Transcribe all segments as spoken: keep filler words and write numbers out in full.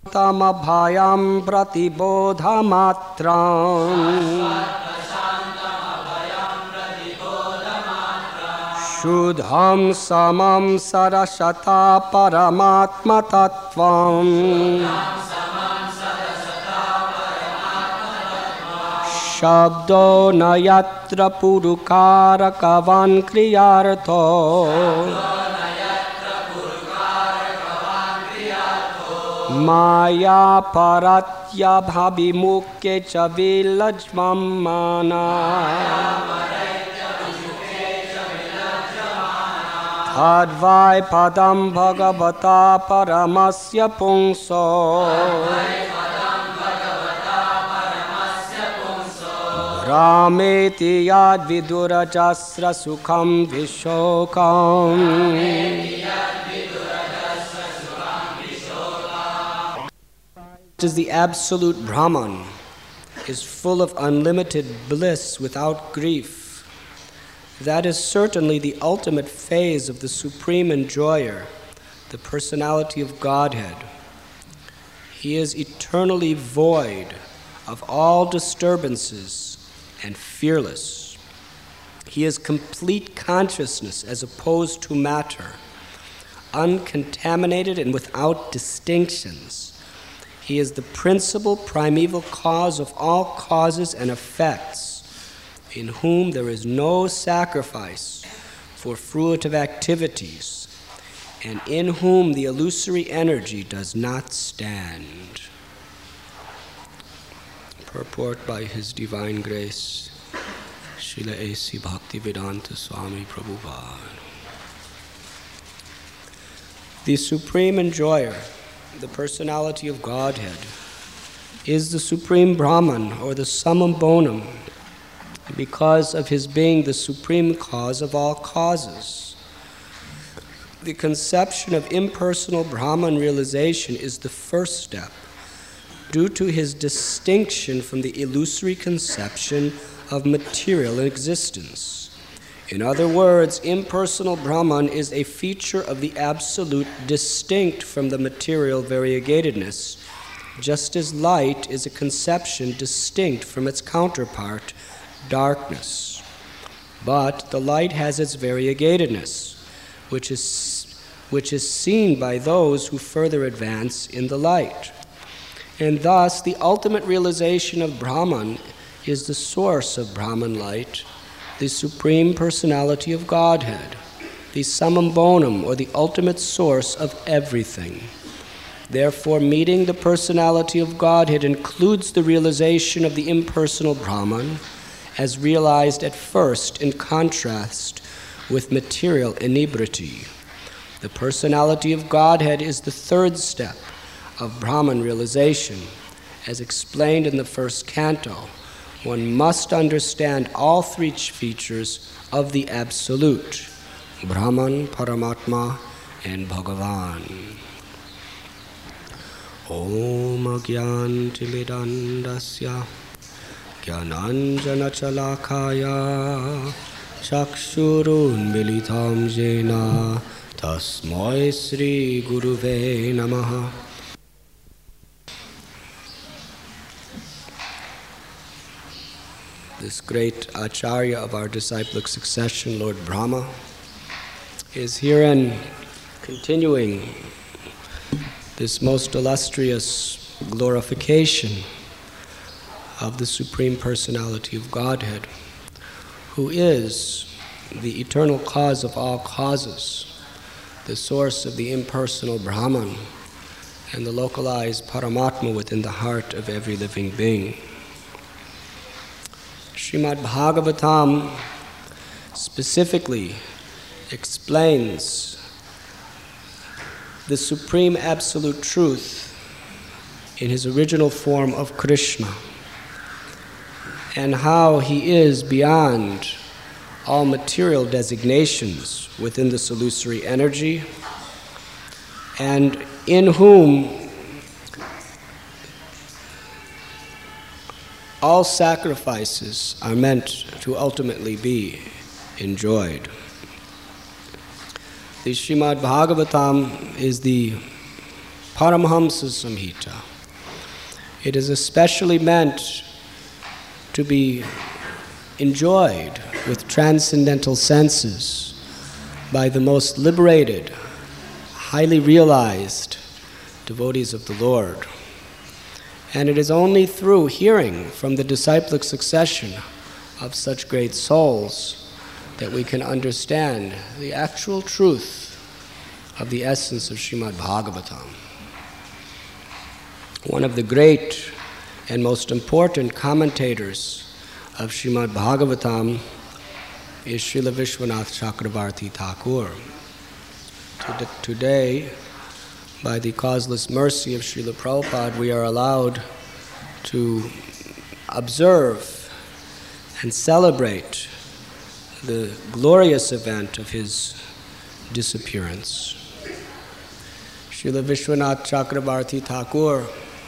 tamabhayam pratibodhamatram Shudham samam sarasata paramatma tattvam Shabdo nayatra purukara kavan kriyartho Maya paratya bhabimukhe chavilajmamana Advai padam bhagavata paramasya pungso Rameti yad vidurajasra sukham vishokam As the absolute Brahman is full of unlimited bliss without grief. That is certainly the ultimate phase of the Supreme Enjoyer, the personality of Godhead. He is eternally void of all disturbances and fearless. He is complete consciousness as opposed to matter, uncontaminated and without distinctions. He is the principal primeval cause of all causes and effects, in whom there is no sacrifice for fruitive activities, and in whom the illusory energy does not stand. Purport by His Divine Grace, Srila A C Bhaktivedanta Swami Prabhupada. The Supreme Enjoyer, the personality of Godhead, is the Supreme Brahman, or the summum bonum, because of his being the supreme cause of all causes. The conception of impersonal Brahman realization is the first step, due to his distinction from the illusory conception of material existence. In other words, impersonal Brahman is a feature of the absolute distinct from the material variegatedness, just as light is a conception distinct from its counterpart, darkness. But the light has its variegatedness, which is, which is seen by those who further advance in the light. And thus, the ultimate realization of Brahman is the source of Brahman light, the Supreme Personality of Godhead, the summum bonum, or the ultimate source of everything. Therefore, meeting the personality of Godhead includes the realization of the impersonal Brahman, as realized at first in contrast with material inebriety. The personality of Godhead is the third step of Brahman realization. As explained in the first canto, one must understand all three features of the Absolute, Brahman, Paramatma, and Bhagavan. Om Agyantimidandasya Jnananjana Chalakaya Chakshurun Militam Jena Tasmai Sri Guruve Namaha. This great Acharya of our disciplic succession, Lord Brahma, is herein continuing this most illustrious glorification of the Supreme Personality of Godhead, who is the eternal cause of all causes, the source of the impersonal Brahman, and the localized Paramatma within the heart of every living being. Srimad Bhagavatam specifically explains the supreme absolute truth in his original form of Krishna, and how he is beyond all material designations within this illusory energy, and in whom all sacrifices are meant to ultimately be enjoyed. The Srimad Bhagavatam is the Paramhamsa Samhita. It is especially meant to be enjoyed with transcendental senses by the most liberated, highly realized devotees of the Lord. And it is only through hearing from the disciplic succession of such great souls that we can understand the actual truth of the essence of Srimad Bhagavatam. One of the great and most important commentators of Srimad Bhagavatam is Srila Vishwanath Chakravarti Thakur. Today, by the causeless mercy of Srila Prabhupada, we are allowed to observe and celebrate the glorious event of his disappearance. Srila Vishwanath Chakravarti Thakur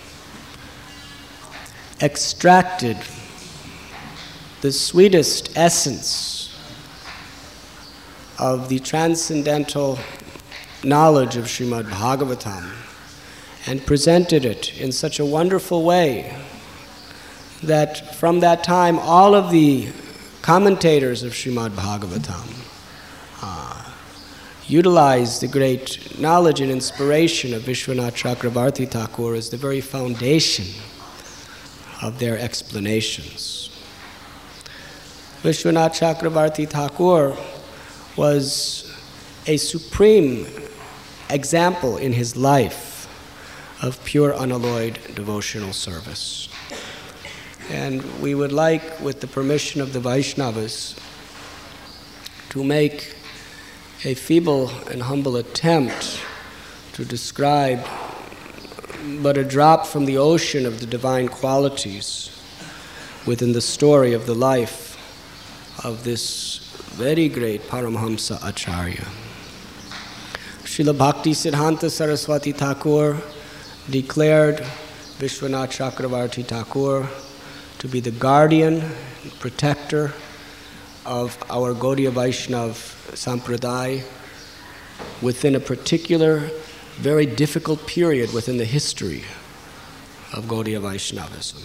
extracted the sweetest essence of the transcendental knowledge of Srimad Bhagavatam and presented it in such a wonderful way that from that time all of the commentators of Srimad Bhagavatam uh, utilized the great knowledge and inspiration of Vishwanath Chakravarti Thakur as the very foundation of their explanations. Vishwanath Chakravarti Thakur was a supreme example in his life of pure unalloyed devotional service. And we would like, with the permission of the Vaishnavas, to make a feeble and humble attempt to describe but a drop from the ocean of the divine qualities within the story of the life of this very great Paramhamsa Acharya. Srila Bhakti Siddhanta Saraswati Thakur declared Vishwanath Chakravarti Thakur to be the guardian and protector of our Gaudiya Vaishnav Sampradaya within a particular, very difficult period within the history of Gaudiya Vaishnavism.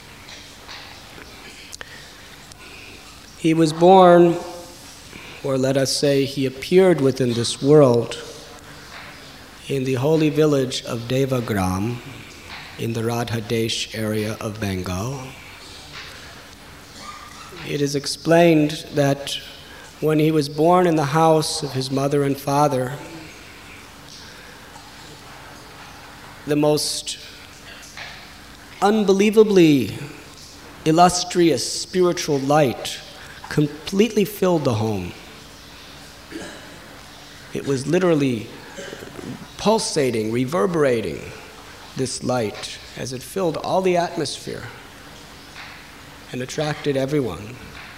He was born, or let us say he appeared within this world in the holy village of Devagram in the Radhadesh area of Bengal. It is explained that when he was born in the house of his mother and father, the most unbelievably illustrious spiritual light completely filled the home. It was literally pulsating, reverberating, this light, as it filled all the atmosphere and attracted everyone.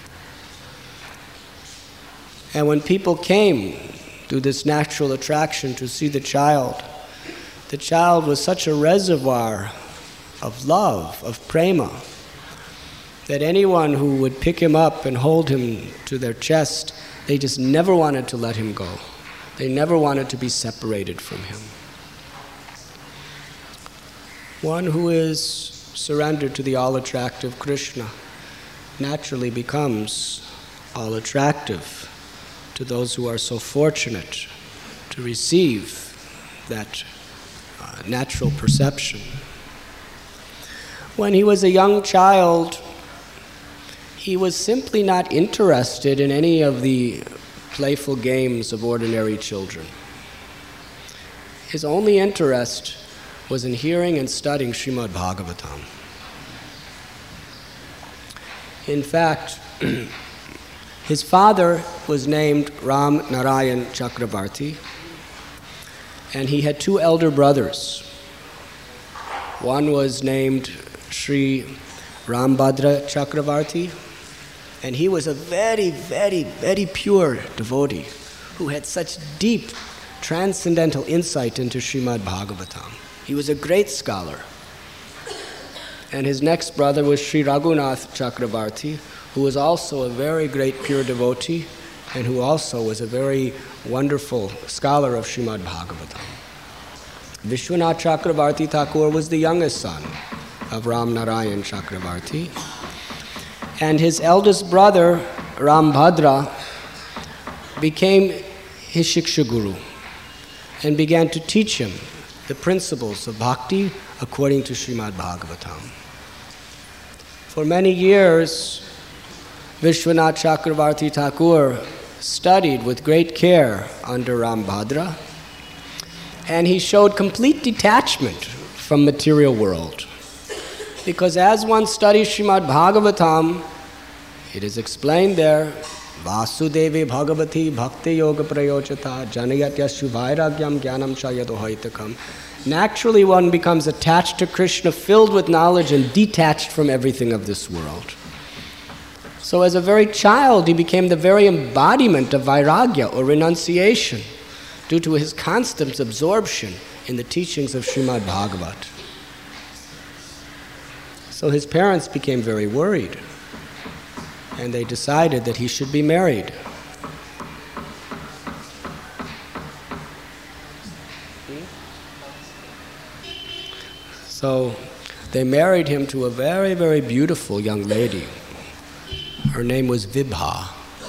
And when people came through this natural attraction to see the child, the child was such a reservoir of love, of prema, that anyone who would pick him up and hold him to their chest, they just never wanted to let him go. They never wanted to be separated from him. One who is surrendered to the all-attractive Krishna naturally becomes all-attractive to those who are so fortunate to receive that uh, natural perception. When he was a young child, he was simply not interested in any of the playful games of ordinary children. His only interest was in hearing and studying Srimad Bhagavatam. In fact, his father was named Ram Narayan Chakravarti, and he had two elder brothers. One was named Sri Rambhadra Chakravarti, and he was a very, very, very pure devotee who had such deep transcendental insight into Srimad Bhagavatam. He was a great scholar. And his next brother was Sri Raghunath Chakravarti, who was also a very great pure devotee and who also was a very wonderful scholar of Srimad Bhagavatam. Vishwanath Chakravarti Thakur was the youngest son of Ram Narayan Chakravarti. And his eldest brother, Rambhadra, became his Shiksha Guru and began to teach him the principles of bhakti according to Srimad Bhagavatam. For many years, Vishwanath Chakravarti Thakur studied with great care under Rambhadra, and he showed complete detachment from material world. Because as one studies Srimad Bhagavatam, it is explained there, Vasudevi Bhagavati Bhakti Yoga Prayojata Janayatya Shuvairagyam Jnanam Chayadohaitakam. Naturally one becomes attached to Krishna, filled with knowledge and detached from everything of this world. So as a very child, he became the very embodiment of vairagya or renunciation due to his constant absorption in the teachings of Srimad Bhagavat. So his parents became very worried, and they decided that he should be married. So they married him to a very, very beautiful young lady. Her name was Vibha.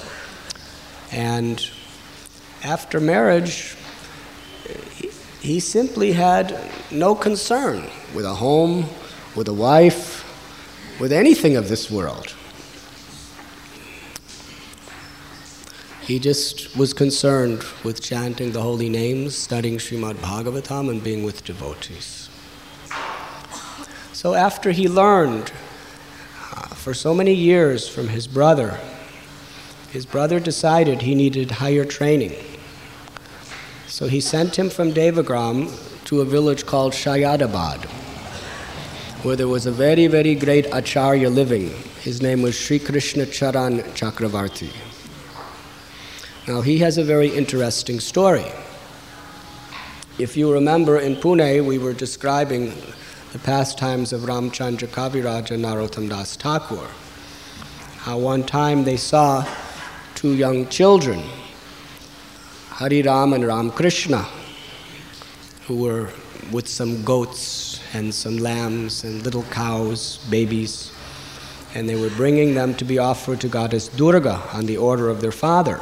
And after marriage, he simply had no concern with a home, with a wife, with anything of this world. He just was concerned with chanting the holy names, studying Srimad Bhagavatam, and being with devotees. So after he learned uh, for so many years from his brother, his brother decided he needed higher training. So he sent him from Devagram to a village called Shayadabad, where there was a very, very great acharya living. His name was Sri Krishna Charan Chakravarti. Now he has a very interesting story. If you remember, in Pune we were describing the pastimes of Ramchandra Kaviraj and Narottam Das Thakur. How one time they saw two young children, Hari Ram and Ram Krishna, who were with some goats and some lambs and little cows, babies, and they were bringing them to be offered to Goddess Durga on the order of their father.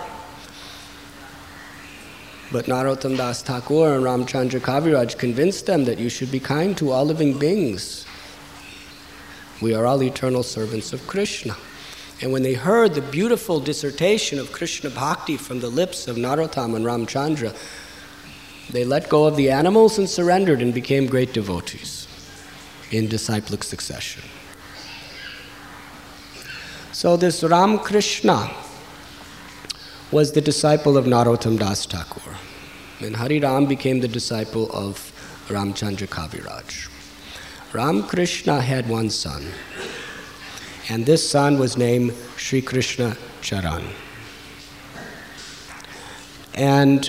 But Narottam Das Thakur and Ramchandra Kaviraj convinced them that you should be kind to all living beings. We are all eternal servants of Krishna. And when they heard the beautiful dissertation of Krishna Bhakti from the lips of Narottam and Ramchandra, they let go of the animals and surrendered and became great devotees in disciplic succession. So this Ram Krishna was the disciple of Narottam Das Thakur, and Hari Ram became the disciple of Ramchandra Kaviraj. Ram Krishna had one son, and this son was named Sri Krishna Charan. And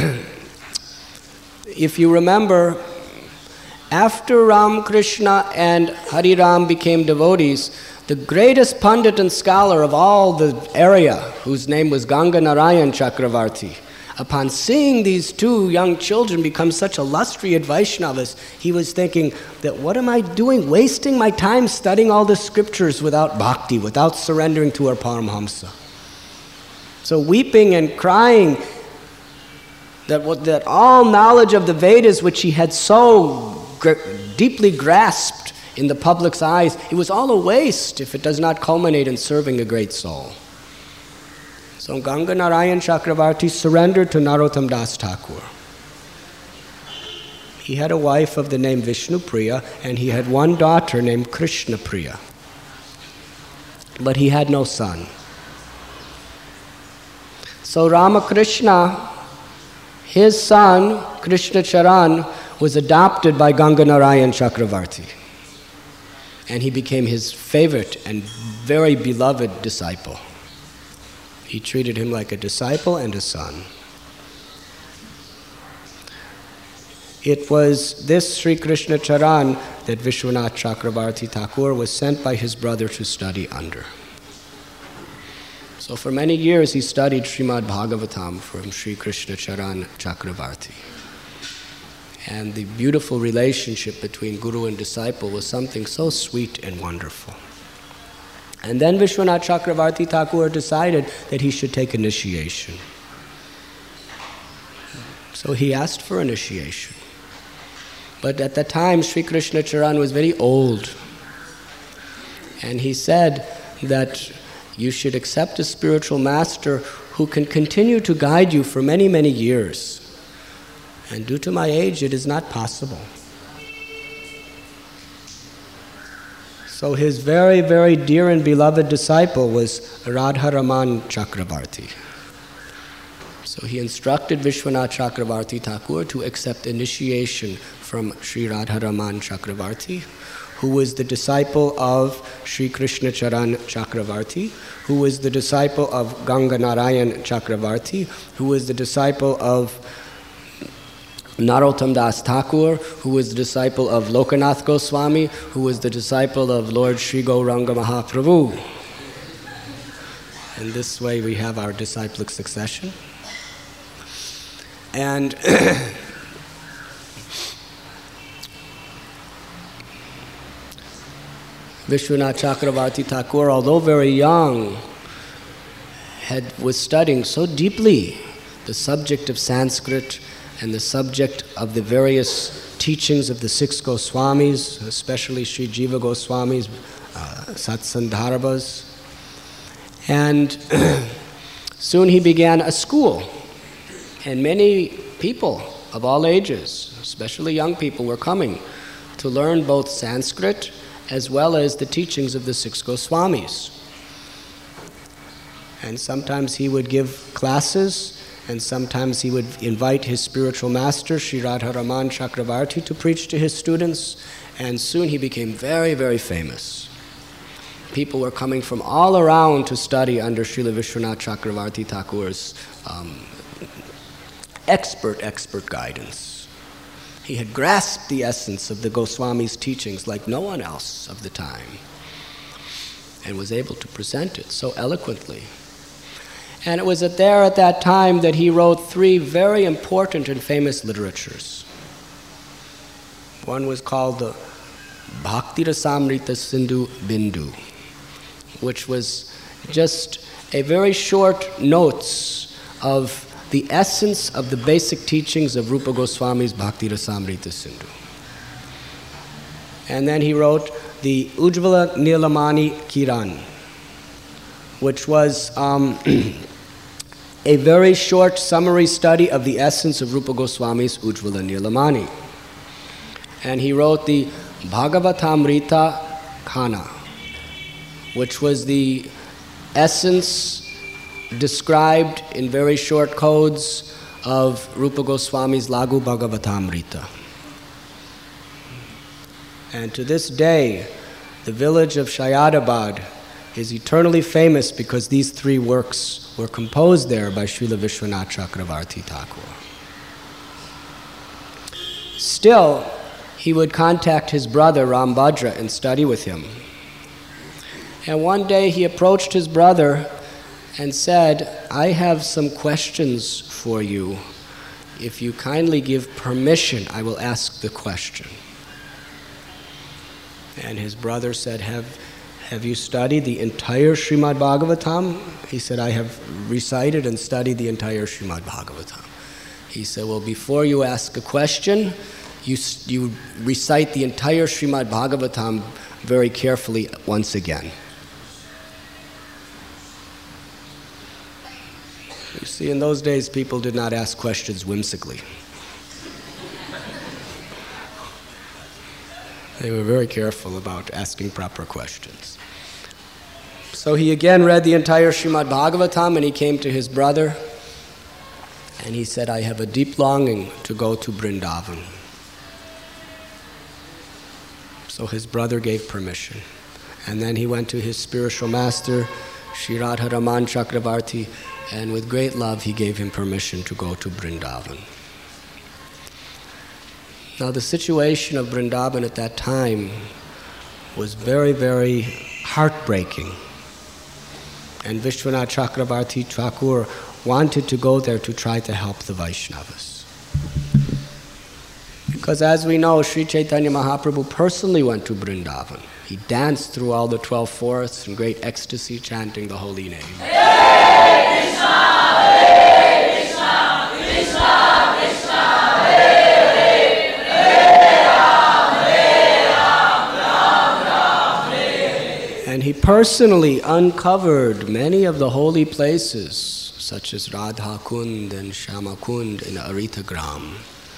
if you remember, after Ram Krishna and Hari Ram became devotees, the greatest Pandit and scholar of all the area, whose name was Ganga Narayan Chakravarti, upon seeing these two young children become such illustrious Vaishnavas, he was thinking that what am I doing, wasting my time studying all the scriptures without bhakti, without surrendering to our Paramhamsa. So weeping and crying that, what, that all knowledge of the Vedas, which he had so gr- deeply grasped in the public's eyes, it was all a waste if it does not culminate in serving a great soul. So Ganga Narayan Chakravarti surrendered to Narottam Das Thakur. He had a wife of the name Vishnu Priya, and he had one daughter named Krishna Priya. But he had no son. So Ramakrishna, his son, Krishna Charan, was adopted by Ganga Narayan Chakravarti. And he became his favorite and very beloved disciple. He treated him like a disciple and a son. It was this Sri Krishna Charan that Vishwanath Chakravarti Thakur was sent by his brother to study under. So for many years he studied Srimad Bhagavatam from Sri Krishna Charan Chakravarti. And the beautiful relationship between guru and disciple was something so sweet and wonderful. And then Vishwanath Chakravarti Thakur decided that he should take initiation. So he asked for initiation. But at that time, Sri Krishna Charan was very old. And he said that you should accept a spiritual master who can continue to guide you for many, many years. And due to my age, it is not possible. So his very, very dear and beloved disciple was Radharaman Chakravarti. So he instructed Vishwanath Chakravarti Thakur to accept initiation from Sri Radharaman Chakravarti, who was the disciple of Sri Krishna Charan Chakravarti, who was the disciple of Ganga Narayan Chakravarti, who was the disciple of Narottam Das Thakur, who was the disciple of Lokanath Goswami, who was the disciple of Lord Sri Gauranga Mahaprabhu. And this way we have our disciplic succession. And Vishwanath Chakravarti Thakur, although very young, had, was studying so deeply the subject of Sanskrit and the subject of the various teachings of the six Goswamis, especially Sri Jiva Goswami's uh, Satsandarbhas. And soon he began a school, and many people of all ages, especially young people, were coming to learn both Sanskrit as well as the teachings of the six Goswamis. And sometimes he would give classes, and sometimes he would invite his spiritual master, Sri Radharaman Chakravarti, to preach to his students, and soon he became very, very famous. People were coming from all around to study under Srila Vishwanath Chakravarti Thakur's um, expert, expert guidance. He had grasped the essence of the Goswami's teachings like no one else of the time, and was able to present it so eloquently. And it was at there at that time that he wrote three very important and famous literatures. One was called the Bhakti Rasamrita Sindhu Bindu, which was just a very short notes of the essence of the basic teachings of Rupa Goswami's Bhakti Rasamrita Sindhu. And then he wrote the Ujjvala Nilamani Kiran, which was um, a very short summary study of the essence of Rupa Goswami's Ujjvala Nilamani. And he wrote the Bhagavatamrita Khana, which was the essence described in very short codes of Rupa Goswami's Lagu Bhagavatamrita. And to this day, the village of Shayadabad is eternally famous because these three works were composed there by Srila Vishwanath Chakravarti Thakur. Still, he would contact his brother Rambhadra and study with him. And one day he approached his brother and said, I have some questions for you. If you kindly give permission, I will ask the question. And his brother said, have Have you studied the entire Srimad Bhagavatam? He said, I have recited and studied the entire Srimad Bhagavatam. He said, well, before you ask a question, you, you recite the entire Srimad Bhagavatam very carefully once again. You see, in those days, people did not ask questions whimsically. They were very careful about asking proper questions. So he again read the entire Srimad Bhagavatam, and he came to his brother and he said, I have a deep longing to go to Vrindavan. So his brother gave permission. And then he went to his spiritual master, Sri Radharaman Chakravarti, and with great love he gave him permission to go to Vrindavan. Now the situation of Vrindavan at that time was very, very heartbreaking. And Vishwanath Chakravarti Thakur wanted to go there to try to help the Vaishnavas. Because as we know, Sri Chaitanya Mahaprabhu personally went to Vrindavan. He danced through all the twelve forests in great ecstasy, chanting the holy name. Hare Krishna, Hare Krishna, Krishna Krishna, Hare Hare, Hare Ram, Hare Ram, Ram Ram, Hare Hare. And he personally uncovered many of the holy places, such as Radha Kund and Shama Kund in Aritagram.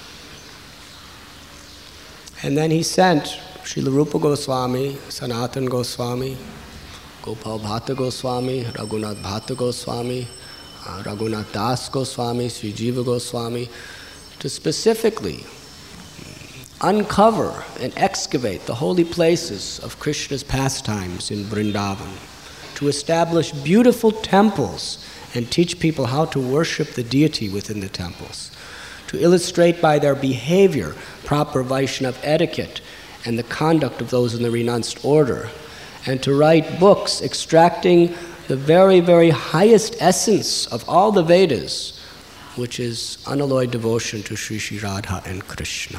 And then he sent Srila Rupa Goswami, Sanatana Goswami, Gopal Bhatta Goswami, Raghunath Bhatta Goswami, uh, Raghunath Das Goswami, Sri Jiva Goswami, to specifically uncover and excavate the holy places of Krishna's pastimes in Vrindavan, to establish beautiful temples and teach people how to worship the deity within the temples, to illustrate by their behavior proper Vaishnava etiquette and the conduct of those in the renounced order, and to write books extracting the very, very highest essence of all the Vedas, which is unalloyed devotion to Sri Sri Radha and Krishna.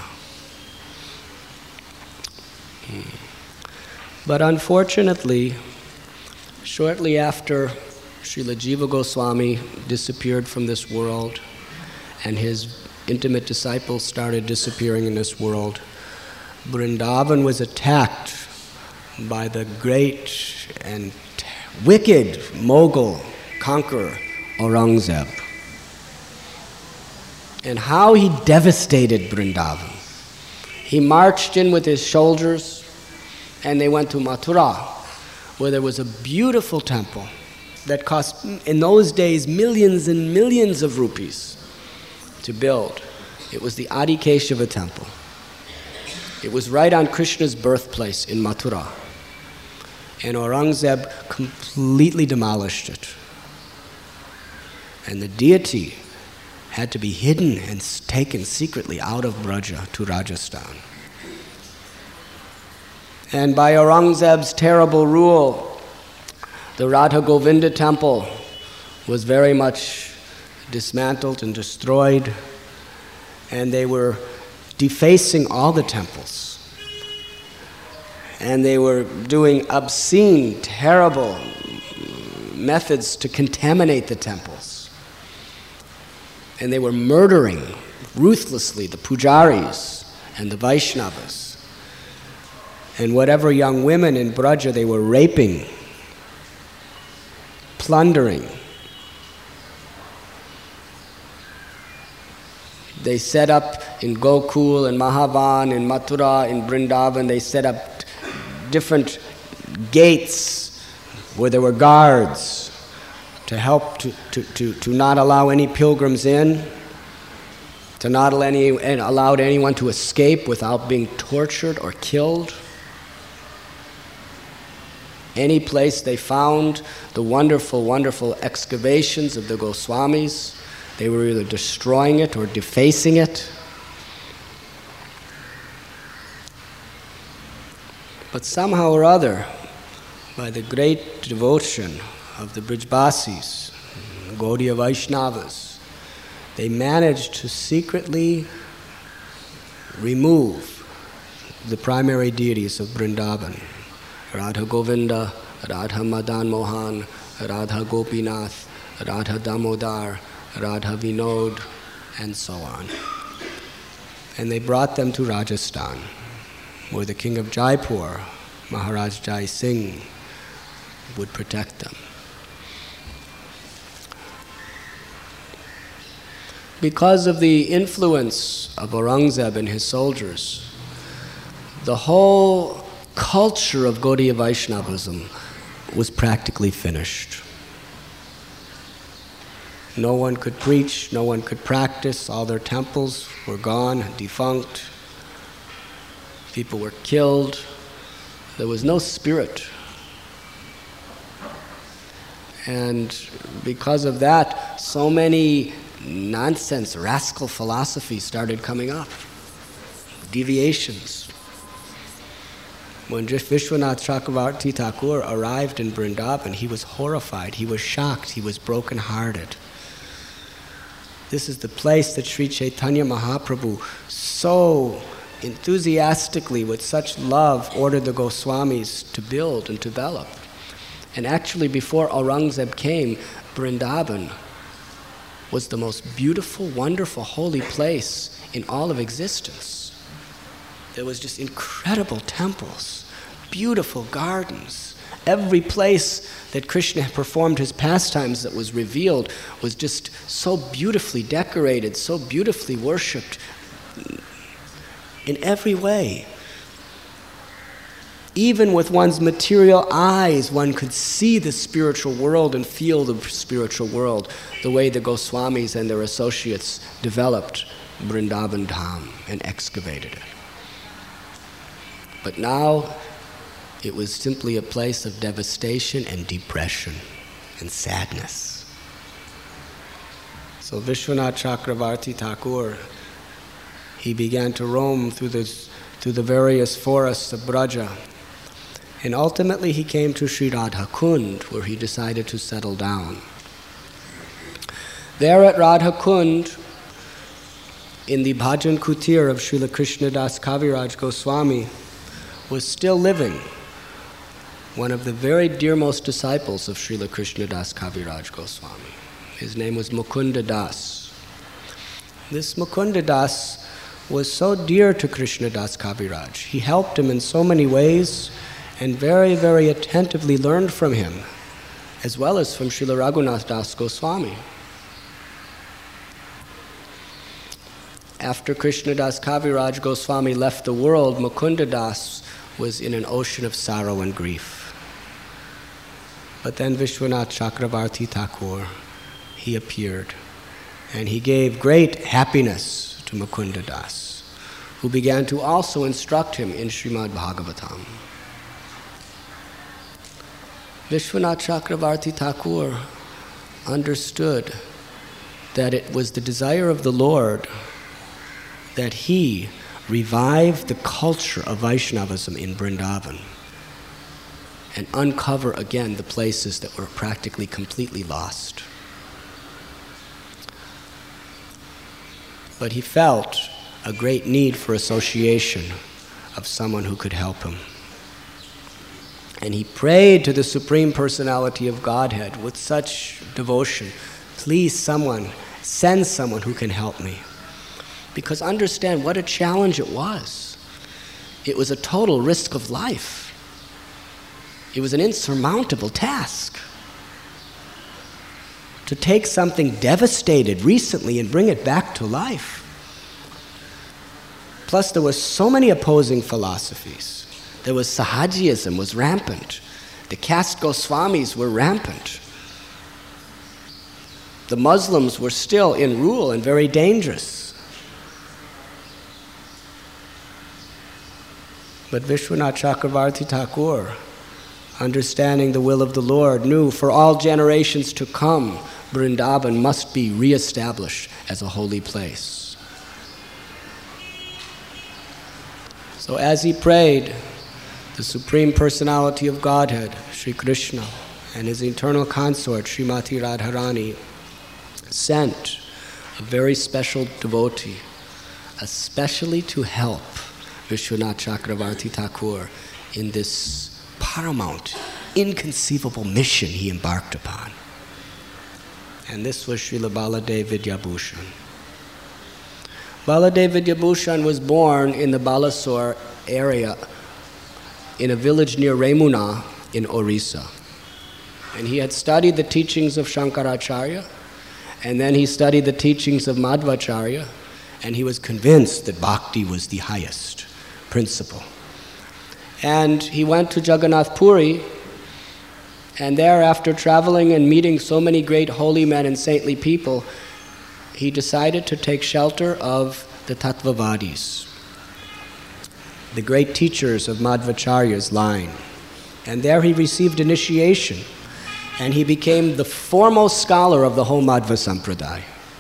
Hmm. But unfortunately, shortly after Srila Jiva Goswami disappeared from this world, and his intimate disciples started disappearing in this world, Vrindavan was attacked by the great and wicked Mughal conqueror Aurangzeb. And how he devastated Vrindavan. He marched in with his soldiers, and they went to Mathura, where there was a beautiful temple that cost, in those days, millions and millions of rupees to build. It was the Adi Keshava temple. It was right on Krishna's birthplace in Mathura. And Aurangzeb completely demolished it. And the deity had to be hidden and taken secretly out of Braja to Rajasthan. And by Aurangzeb's terrible rule, the Radha Govinda temple was very much dismantled and destroyed, and they were defacing all the temples. And they were doing obscene, terrible methods to contaminate the temples. And they were murdering ruthlessly the pujaris and the Vaishnavas. And whatever young women in Braja they were raping, plundering. They set up in Gokul and Mahavan, in Mathura, in Vrindavan, they set up different gates where there were guards to help to, to, to, to not allow any pilgrims in, to not allow, any, allow anyone to escape without being tortured or killed. Any place they found the wonderful, wonderful excavations of the Goswamis, they were either destroying it or defacing it. But somehow or other, by the great devotion of the Brijbasis, Gaudiya Vaishnavas, they managed to secretly remove the primary deities of Vrindavan, Radha Govinda, Radha Madan Mohan, Radha Gopinath, Radha Damodar, Radha Vinod, and so on. And they brought them to Rajasthan, where the king of Jaipur, Maharaj Jai Singh, would protect them. Because of the influence of Aurangzeb and his soldiers, the whole culture of Gaudiya Vaishnavism was practically finished. No one could preach, no one could practice, all their temples were gone, defunct. People were killed. There was no spirit. And because of that, so many nonsense, rascal philosophies started coming up, deviations. When Vishwanath Chakravarti Thakur arrived in Vrindavan, he was horrified, he was shocked, he was brokenhearted. This is the place that Sri Chaitanya Mahaprabhu so enthusiastically, with such love, ordered the Goswamis to build and develop. And actually, before Aurangzeb came, Vrindavan was the most beautiful, wonderful, holy place in all of existence. There was just incredible temples, beautiful gardens. Every place that Krishna had performed his pastimes that was revealed was just so beautifully decorated, so beautifully worshipped in every way. Even with one's material eyes, one could see the spiritual world and feel the spiritual world the way the Goswamis and their associates developed Vrindavan Dham and excavated it. But now, it was simply a place of devastation and depression and sadness. So Vishwanath Chakravarti Thakur, he began to roam through the, through the various forests of Braja. And ultimately he came to Sri Radha Kund, where he decided to settle down. There at Radha Kund, in the Bhajan Kutir of Srila Krishnadas Kaviraj Goswami, was still living one of the very dearmost disciples of Srila Krishnadas Kaviraj Goswami. His name was Mukunda Das. This Mukunda Das was so dear to Krishnadas Kaviraj. He helped him in so many ways and very, very attentively learned from him, as well as from Srila Raghunath Das Goswami. After Krishnadas Kaviraj Goswami left the world, Mukunda Das was in an ocean of sorrow and grief. But then Vishwanath Chakravarti Thakur, he appeared, and he gave great happiness to Mukunda Das, who began to also instruct him in Srimad Bhagavatam. Vishwanath Chakravarti Thakur understood that it was the desire of the Lord that he revive the culture of Vaishnavism in Vrindavan and uncover again the places that were practically completely lost. But he felt a great need for association of someone who could help him. And he prayed to the Supreme Personality of Godhead with such devotion, please someone, send someone who can help me. Because understand what a challenge it was. It was a total risk of life. It was an insurmountable task to take something devastated recently and bring it back to life. Plus, there were so many opposing philosophies. There was Sahajiyism was rampant. The caste Goswamis were rampant. The Muslims were still in rule and very dangerous. But Vishwanath Chakravarti Thakur, understanding the will of the Lord, knew for all generations to come, Vrindavan must be reestablished as a holy place. So as he prayed, the Supreme Personality of Godhead, Sri Krishna, and his eternal consort, Srimati Radharani, sent a very special devotee, especially to help Vishwanath Chakravarti Thakur in this paramount, inconceivable mission he embarked upon. And this was Srila Baladev Vidyabhushan. Baladev Vidyabhushan was born in the Balasore area in a village near Remuna in Orissa. And he had studied the teachings of Shankaracharya, and then he studied the teachings of Madhvacharya, and he was convinced that bhakti was the highest principle. And he went to Jagannath Puri, and there, after traveling and meeting so many great holy men and saintly people, he decided to take shelter of the Tattvavadis, the great teachers of Madhvacharya's line. And there he received initiation, and he became the foremost scholar of the whole Madhva Sampradaya.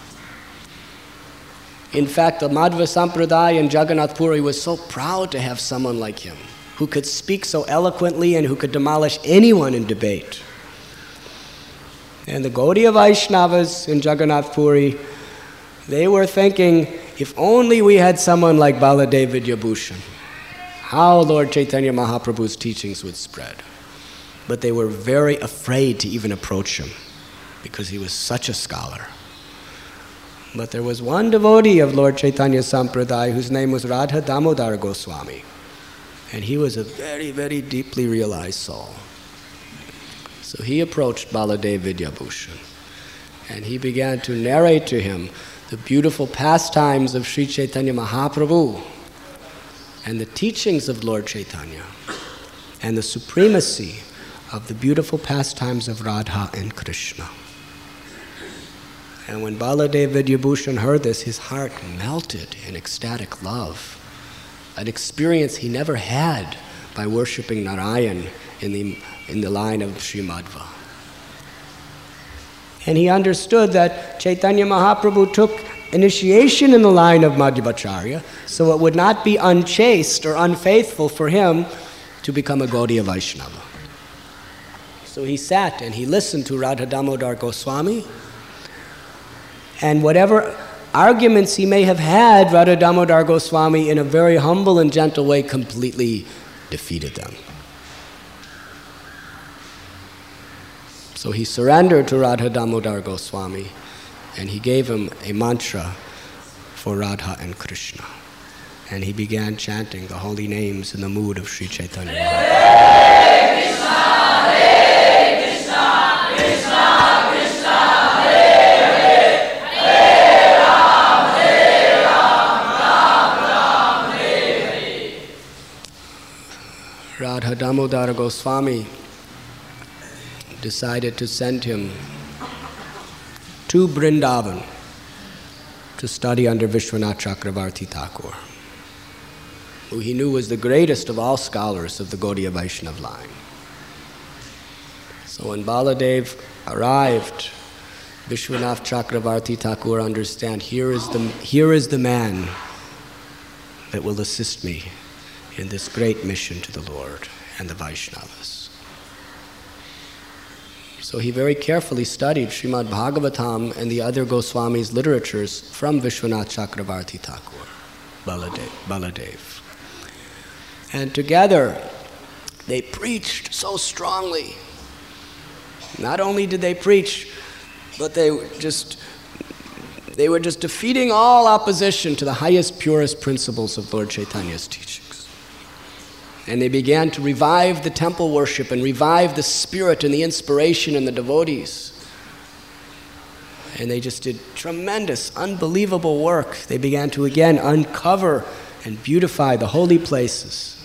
In fact, the Madhva Sampradaya in Jagannath Puri was so proud to have someone like him, who could speak so eloquently and who could demolish anyone in debate. And the Gaudiya Vaishnavas in Jagannath Puri They were thinking, if only we had someone like Baladev Vidyabhushan, how Lord Chaitanya Mahaprabhu's teachings would spread. But they were very afraid to even approach him because he was such a scholar. But there was one devotee of Lord Chaitanya's Sampradaya whose name was Radha Damodar Goswami. And he was a very, very deeply realized soul. So he approached Baladev Vidyabhushan and he began to narrate to him the beautiful pastimes of Sri Chaitanya Mahaprabhu and the teachings of Lord Chaitanya and the supremacy of the beautiful pastimes of Radha and Krishna. And when Baladev Vidyabhushan heard this, his heart melted in ecstatic love, an experience he never had by worshipping Narayan in the, in the line of Sri Madhva. And he understood that Chaitanya Mahaprabhu took initiation in the line of Madhvacharya, so it would not be unchaste or unfaithful for him to become a Gaudiya Vaishnava. So he sat and he listened to Radha Damodar Goswami, and whatever arguments he may have had, Radha Damodar Goswami, in a very humble and gentle way, completely defeated them. So he surrendered to Radha Damodar Goswami and he gave him a mantra for Radha and Krishna. And he began chanting the holy names in the mood of Sri Chaitanya Mahaprabhu. Radha Damodar Goswami decided to send him to Vrindavan to study under Vishwanath Chakravarti Thakur, who he knew was the greatest of all scholars of the Gaudiya Vaishnava line. So when Baladev arrived, Vishwanath Chakravarti Thakur understand, here is the, here is the man that will assist me in this great mission to the Lord and the Vaishnavas. So he very carefully studied Srimad Bhagavatam and the other Goswamis' literatures from Vishwanath Chakravarti Thakur, Baladev, Baladev. And together they preached so strongly. Not only did they preach, but they just they were just defeating all opposition to the highest, purest principles of Lord Chaitanya's teachings. And they began to revive the temple worship and revive the spirit and the inspiration in the devotees. And they just did tremendous, unbelievable work. They began to again uncover and beautify the holy places.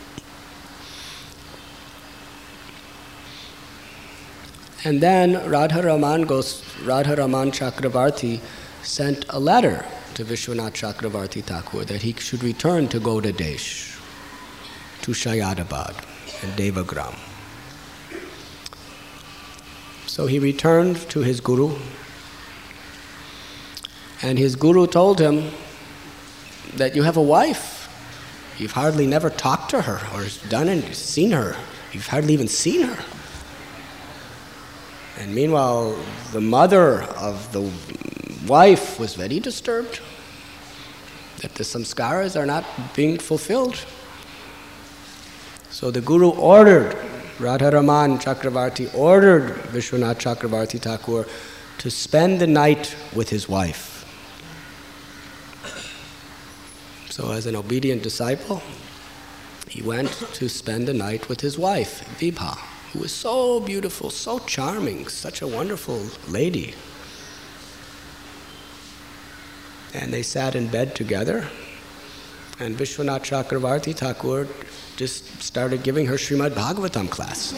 And then Radha Raman, Gos, Radha Raman Chakravarti sent a letter to Vishwanath Chakravarti Thakur that he should return to Gauda Desh, to Shayadabad and Devagram. So he returned to his guru, and his guru told him that you have a wife. You've hardly never talked to her or done and seen her. You've hardly even seen her. And meanwhile, the mother of the wife was very disturbed that the samskaras are not being fulfilled. So the Guru ordered, Radha Raman Chakravarti ordered Vishwanath Chakravarti Thakur to spend the night with his wife. So as an obedient disciple, he went to spend the night with his wife, Vibha, who was so beautiful, so charming, such a wonderful lady. And they sat in bed together, and Vishwanath Chakravarti Thakur just started giving her Srimad Bhagavatam class.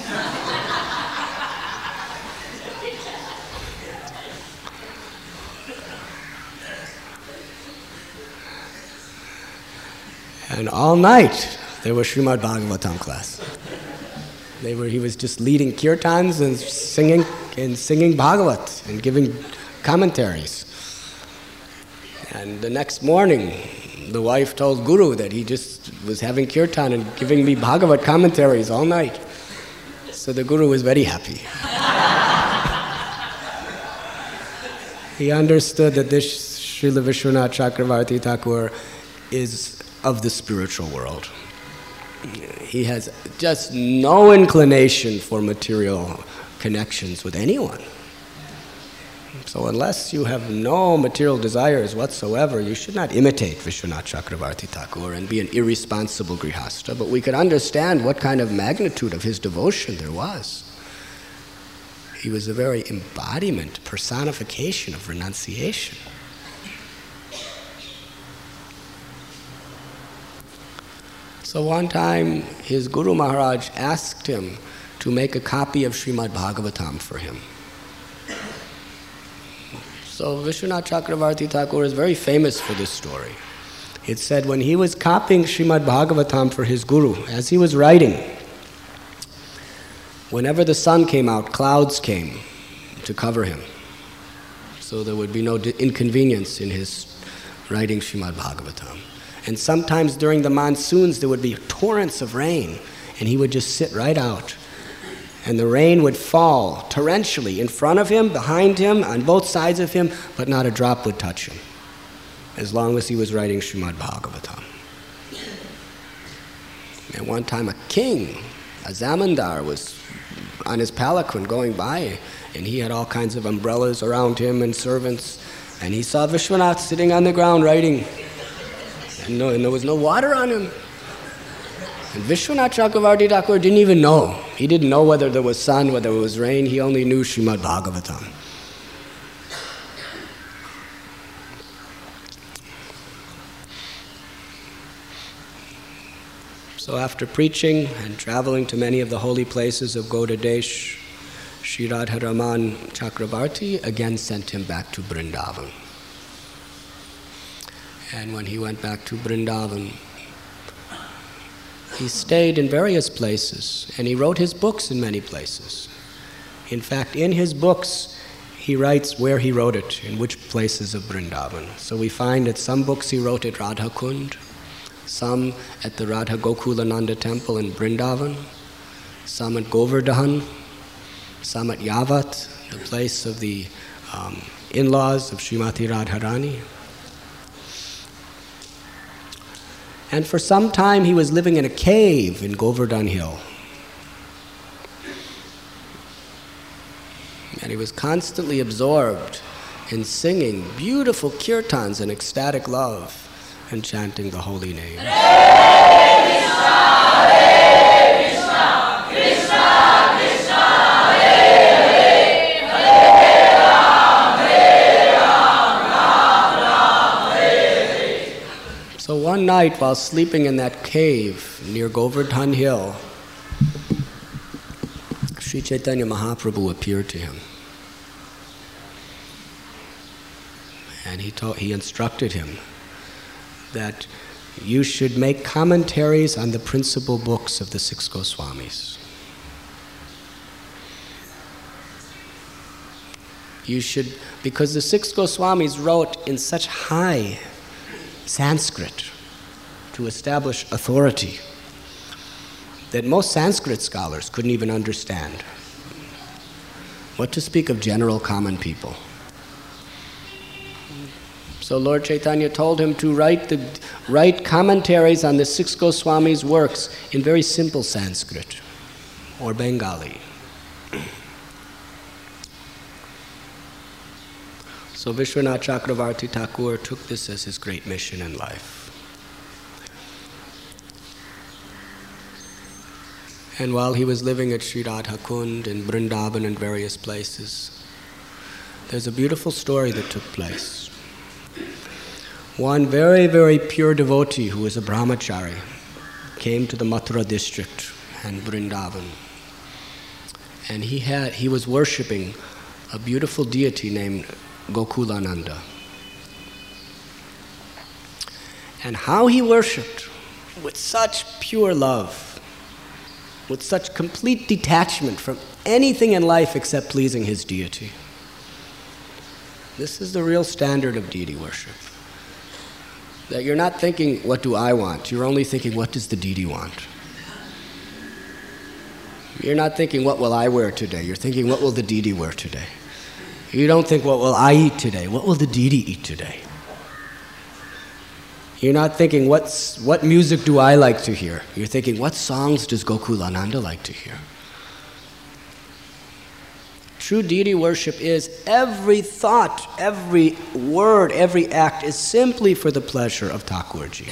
And all night there was Srimad Bhagavatam class. They were, he was just leading kirtans and singing and singing Bhagavat and giving commentaries. And the next morning, the wife told Guru that he just was having kirtan and giving me Bhagavat commentaries all night. So the Guru was very happy. He understood that this Srila Vishwanath Chakravarti Thakur is of the spiritual world. He has just no inclination for material connections with anyone. So unless you have no material desires whatsoever, you should not imitate Vishwanath Chakravarti Thakur and be an irresponsible grihasta. But we could understand what kind of magnitude of his devotion there was. He was a very embodiment, personification of renunciation. So one time, his Guru Maharaj asked him to make a copy of Srimad Bhagavatam for him. So Vishwanath Chakravarti Thakur is very famous for this story. It said when he was copying Srimad Bhagavatam for his Guru, as he was writing, whenever the sun came out, clouds came to cover him. So there would be no inconvenience in his writing Srimad Bhagavatam. And sometimes during the monsoons there would be torrents of rain, and he would just sit right out. And the rain would fall torrentially in front of him, behind him, on both sides of him, but not a drop would touch him, as long as he was writing Srimad Bhagavatam. And one time a king, a zamindar, was on his palanquin going by, and he had all kinds of umbrellas around him and servants, and he saw Vishwanath sitting on the ground writing, and, no, and there was no water on him. And Vishwanath Chakravarti Thakur didn't even know. He didn't know whether there was sun, whether it was rain. He only knew Srimad Bhagavatam. So after preaching and traveling to many of the holy places of Gauda Desh, Sri Radharaman Chakravarti again sent him back to Vrindavan. And when he went back to Vrindavan, he stayed in various places, and he wrote his books in many places. In fact, in his books, he writes where he wrote it, in which places of Vrindavan. So we find that some books he wrote at Radha Kund, some at the Radha Gokulananda temple in Vrindavan, some at Govardhan, some at Yavat, the place of the um, in-laws of Srimati Radharani. And for some time he was living in a cave in Govardhan Hill. And he was constantly absorbed in singing beautiful kirtans and ecstatic love and chanting the holy name. Hare Krishna, Hare Krishna, Krishna Krishna, Hare Hare, Hare Ram, Hare Ram, Ram Ram, Hare Hare. So one night while sleeping in that cave near Govardhan Hill, Sri Chaitanya Mahaprabhu appeared to him. And he taught, he instructed him that you should make commentaries on the principal books of the six Goswamis. You should, because the six Goswamis wrote in such high Sanskrit to establish authority that most Sanskrit scholars couldn't even understand. What to speak of general common people? So Lord Chaitanya told him to write, the, write commentaries on the six Goswamis' works in very simple Sanskrit or Bengali. So Vishwanath Chakravarti Thakur took this as his great mission in life. And while he was living at Sri Radha Kund and Vrindavan and various places, there's a beautiful story that took place. One very, very pure devotee who was a brahmachari came to the Mathura district and Vrindavan. And he had he was worshipping a beautiful deity named Gokulananda. And how he worshipped with such pure love, with such complete detachment from anything in life except pleasing his deity. This is the real standard of deity worship. That you're not thinking, what do I want? You're only thinking, what does the deity want? You're not thinking, what will I wear today? You're thinking, what will the deity wear today? You don't think, what will I eat today? What will the deity eat today? You're not thinking, what's, what music do I like to hear? You're thinking, what songs does Gokulananda like to hear? True deity worship is every thought, every word, every act is simply for the pleasure of Thakurji.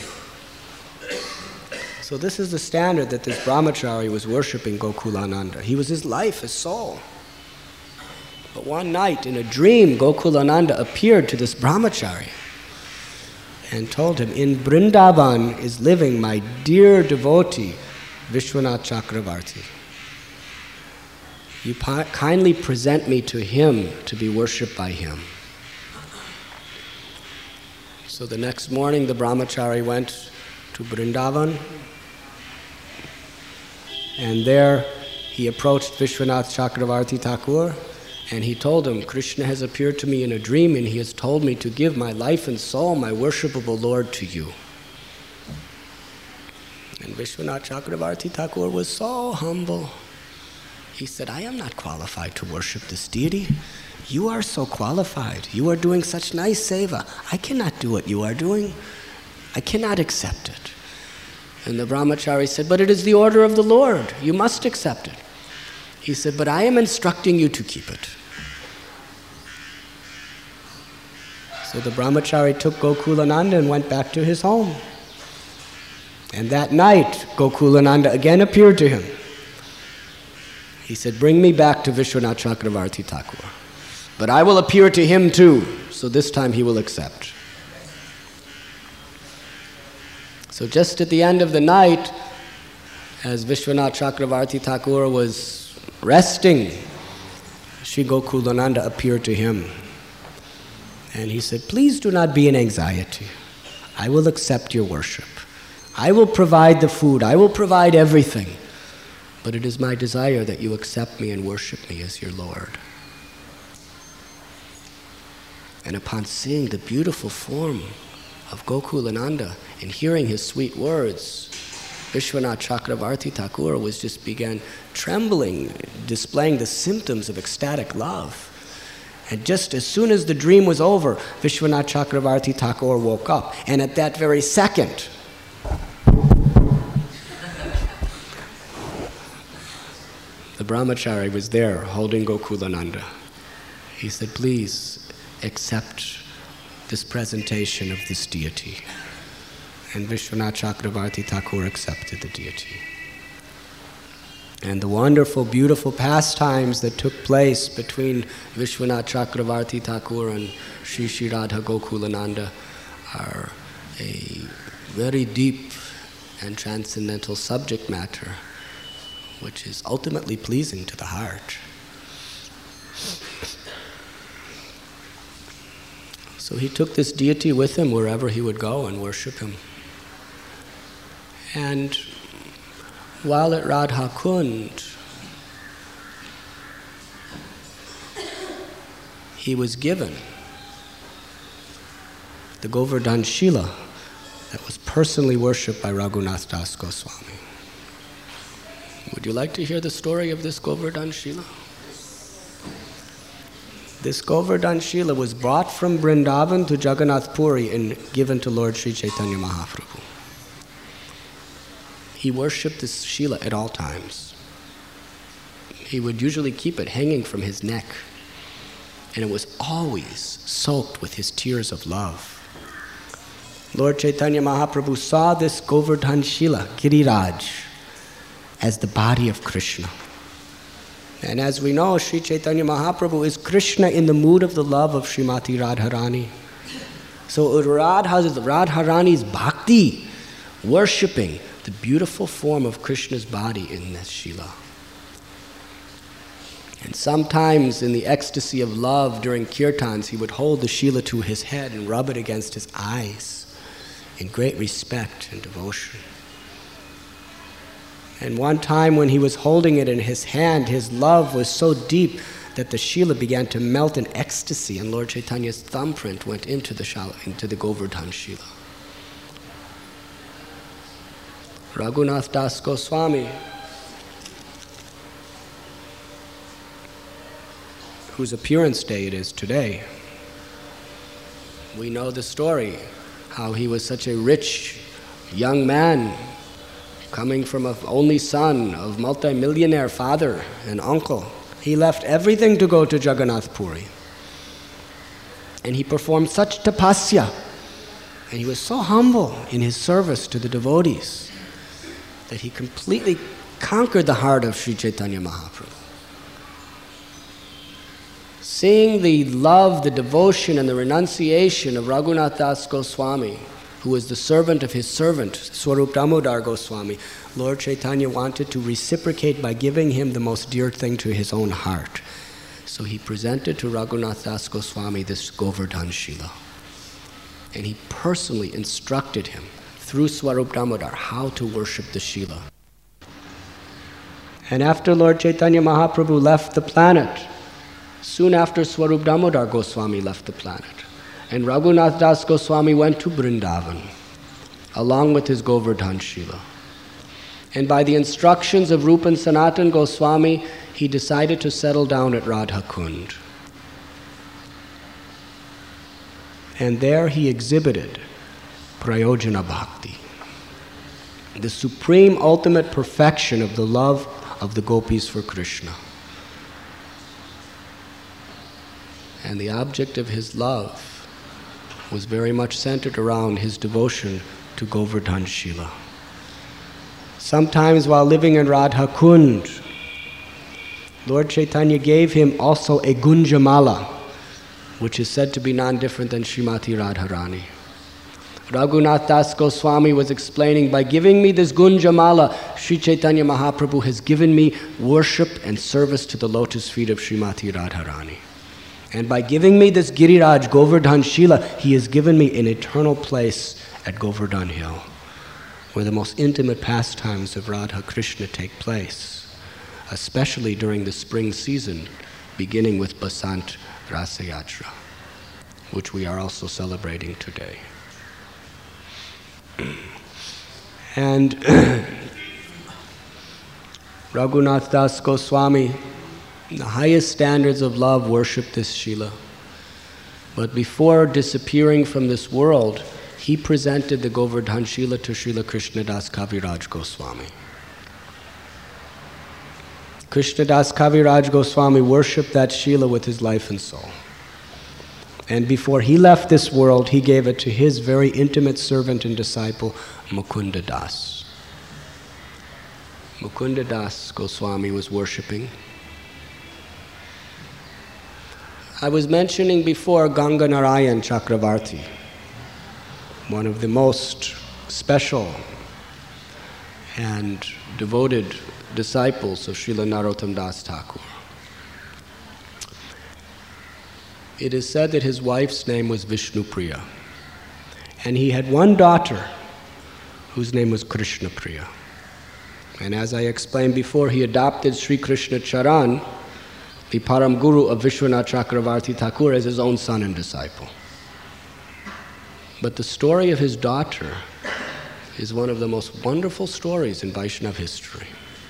So this is the standard that this brahmachari was worshiping Gokulananda. He was his life, his soul. But one night, in a dream, Gokulananda appeared to this brahmachari and told him, in Vrindavan is living my dear devotee, Vishwanath Chakravarti. You kindly present me to him to be worshipped by him. So the next morning, the brahmachari went to Vrindavan, and there he approached Vishwanath Chakravarti Thakur, and he told him, Krishna has appeared to me in a dream, and he has told me to give my life and soul, my worshipable Lord, to you. And Vishwanath Chakravarti Thakur was so humble. He said, I am not qualified to worship this deity. You are so qualified. You are doing such nice seva. I cannot do what you are doing. I cannot accept it. And the brahmachari said, but it is the order of the Lord. You must accept it. He said, but I am instructing you to keep it. So the brahmachari took Gokulananda and went back to his home. And that night, Gokulananda again appeared to him. He said, bring me back to Vishwanath Chakravarti Thakur. But I will appear to him too, so this time he will accept. So just at the end of the night, as Vishwanath Chakravarti Thakur was resting, Sri Gokulananda appeared to him. And he said, please do not be in anxiety. I will accept your worship. I will provide the food. I will provide everything. But it is my desire that you accept me and worship me as your Lord. And upon seeing the beautiful form of Gokulananda and hearing his sweet words, Vishwanath Chakravarti Thakur was just began trembling, displaying the symptoms of ecstatic love. And just as soon as the dream was over, Vishwanath Chakravarti Thakur woke up. And at that very second, the brahmachari was there holding Gokulananda. He said, please accept this presentation of this deity. And Vishwanath Chakravarti Thakur accepted the deity. And the wonderful, beautiful pastimes that took place between Vishwanath Chakravarti Thakur and Sri Sri Radha Gokulananda are a very deep and transcendental subject matter, which is ultimately pleasing to the heart. So he took this deity with him wherever he would go and worship him. And while at Radha Kund, he was given the Govardhan Shila that was personally worshipped by Raghunath Das Goswami. Would you like to hear the story of this Govardhan Shila? This Govardhan Shila was brought from Vrindavan to Jagannath Puri and given to Lord Sri Chaitanya Mahaprabhu. He worshipped this Shila at all times. He would usually keep it hanging from his neck, and it was always soaked with his tears of love. Lord Chaitanya Mahaprabhu saw this Govardhan Shila, Giriraj, as the body of Krishna. And as we know, Sri Chaitanya Mahaprabhu is Krishna in the mood of the love of Srimati Radharani. So Radha's, Radharani's bhakti, worshipping the beautiful form of Krishna's body in this Shila. And sometimes in the ecstasy of love during kirtans, he would hold the Shila to his head and rub it against his eyes in great respect and devotion. And one time when he was holding it in his hand, his love was so deep that the Shila began to melt in ecstasy, and Lord Chaitanya's thumbprint went into the Shala, into the Govardhan Shila. Raghunath Das Goswami, whose appearance day it is today, we know the story how he was such a rich young man, coming from an only son of multi-millionaire father and uncle. He left everything to go to Jagannath Puri. And he performed such tapasya, and he was so humble in his service to the devotees that he completely conquered the heart of Sri Chaitanya Mahaprabhu. Seeing the love, the devotion, and the renunciation of Raghunath Das Goswami, who was the servant of his servant, Swarup Damodar Goswami, Lord Chaitanya wanted to reciprocate by giving him the most dear thing to his own heart. So he presented to Raghunath Das Goswami this Govardhan Shila. And he personally instructed him through Swarup Damodar how to worship the Shila. And after Lord Chaitanya Mahaprabhu left the planet, soon after Swarup Damodar Goswami left the planet, and Raghunath Das Goswami went to Vrindavan, along with his Govardhan Shila. And by the instructions of Rupan Sanatan Goswami, he decided to settle down at Radha Kund. And there he exhibited Prayojana Bhakti, the supreme ultimate perfection of the love of the gopis for Krishna. And the object of his love was very much centered around his devotion to Govardhan Shila. Sometimes while living in Radha Kund, Lord Chaitanya gave him also a Gunjamala, which is said to be non-different than Srimati Radharani. Raghunath Das Goswami was explaining, by giving me this Gunjamala, Sri Chaitanya Mahaprabhu has given me worship and service to the lotus feet of Srimati Radharani. And by giving me this Giriraj Govardhan Shila, he has given me an eternal place at Govardhan Hill, where the most intimate pastimes of Radha Krishna take place, especially during the spring season, beginning with Basant Rasa Yatra, which we are also celebrating today. And Raghunath Das Goswami, the highest standards of love, worshipped this Shila. But before disappearing from this world, he presented the Govardhan Shila to Srila Krishnadas Kaviraj Goswami. Krishnadas Kaviraj Goswami worshipped that Shila with his life and soul. And before he left this world, he gave it to his very intimate servant and disciple, Mukunda Das. Mukunda Das Goswami was worshipping. I was mentioning before Ganga Narayan Chakravarti, one of the most special and devoted disciples of Srila Narottam Das Thakur. It is said that his wife's name was Vishnu Priya, and he had one daughter whose name was Krishna Priya. And as I explained before, he adopted Sri Krishna Charan, the Param Guru of Vishwanath Chakravarti Thakur, as his own son and disciple. But the story of his daughter is one of the most wonderful stories in Vaishnava history.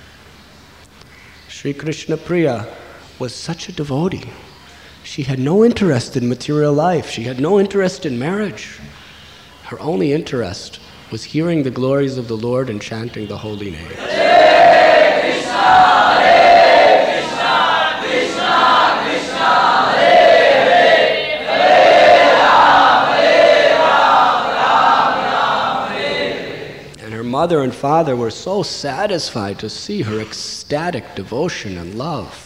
Sri Krishna Priya was such a devotee. She had no interest in material life. She had no interest in marriage. Her only interest was hearing the glories of the Lord and chanting the holy name. Hare Krishna, Hare Krishna, Krishna Krishna, Hare Hare, Hare Ram, Hare Ram, Ram Ram, Hare Hare. And her mother and father were so satisfied to see her ecstatic devotion and love.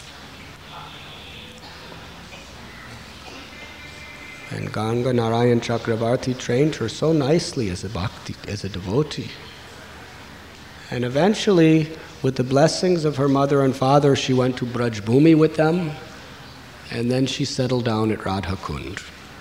And Ganga Narayan Chakravarti trained her so nicely as a bhakti, as a devotee. And eventually, with the blessings of her mother and father, she went to Braj Bhumi with them, and then she settled down at Radha Kund.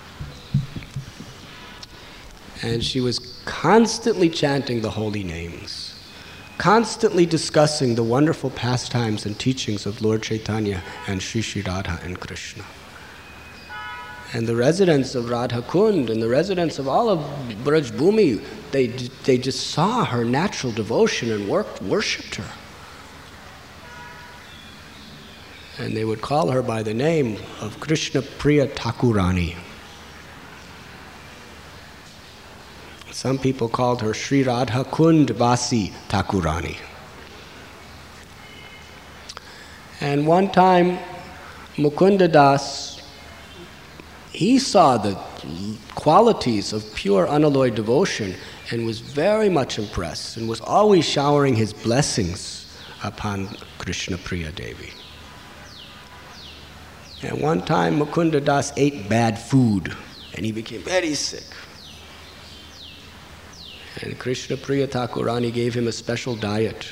And she was constantly chanting the holy names, constantly discussing the wonderful pastimes and teachings of Lord Chaitanya and Sri Sri Radha and Krishna. And the residents of Radha Kund and the residents of all of Braj Bhumi, they, they just saw her natural devotion and worked, worshipped her. And they would call her by the name of Krishna Priya Thakurani. Some people called her Sri Radha Kund Vasi Thakurani. And one time, Mukunda Das, he saw the qualities of pure unalloyed devotion and was very much impressed and was always showering his blessings upon Krishna Priya Devi. And one time Mukunda Das ate bad food and he became very sick. And Krishna Priya Thakurani gave him a special diet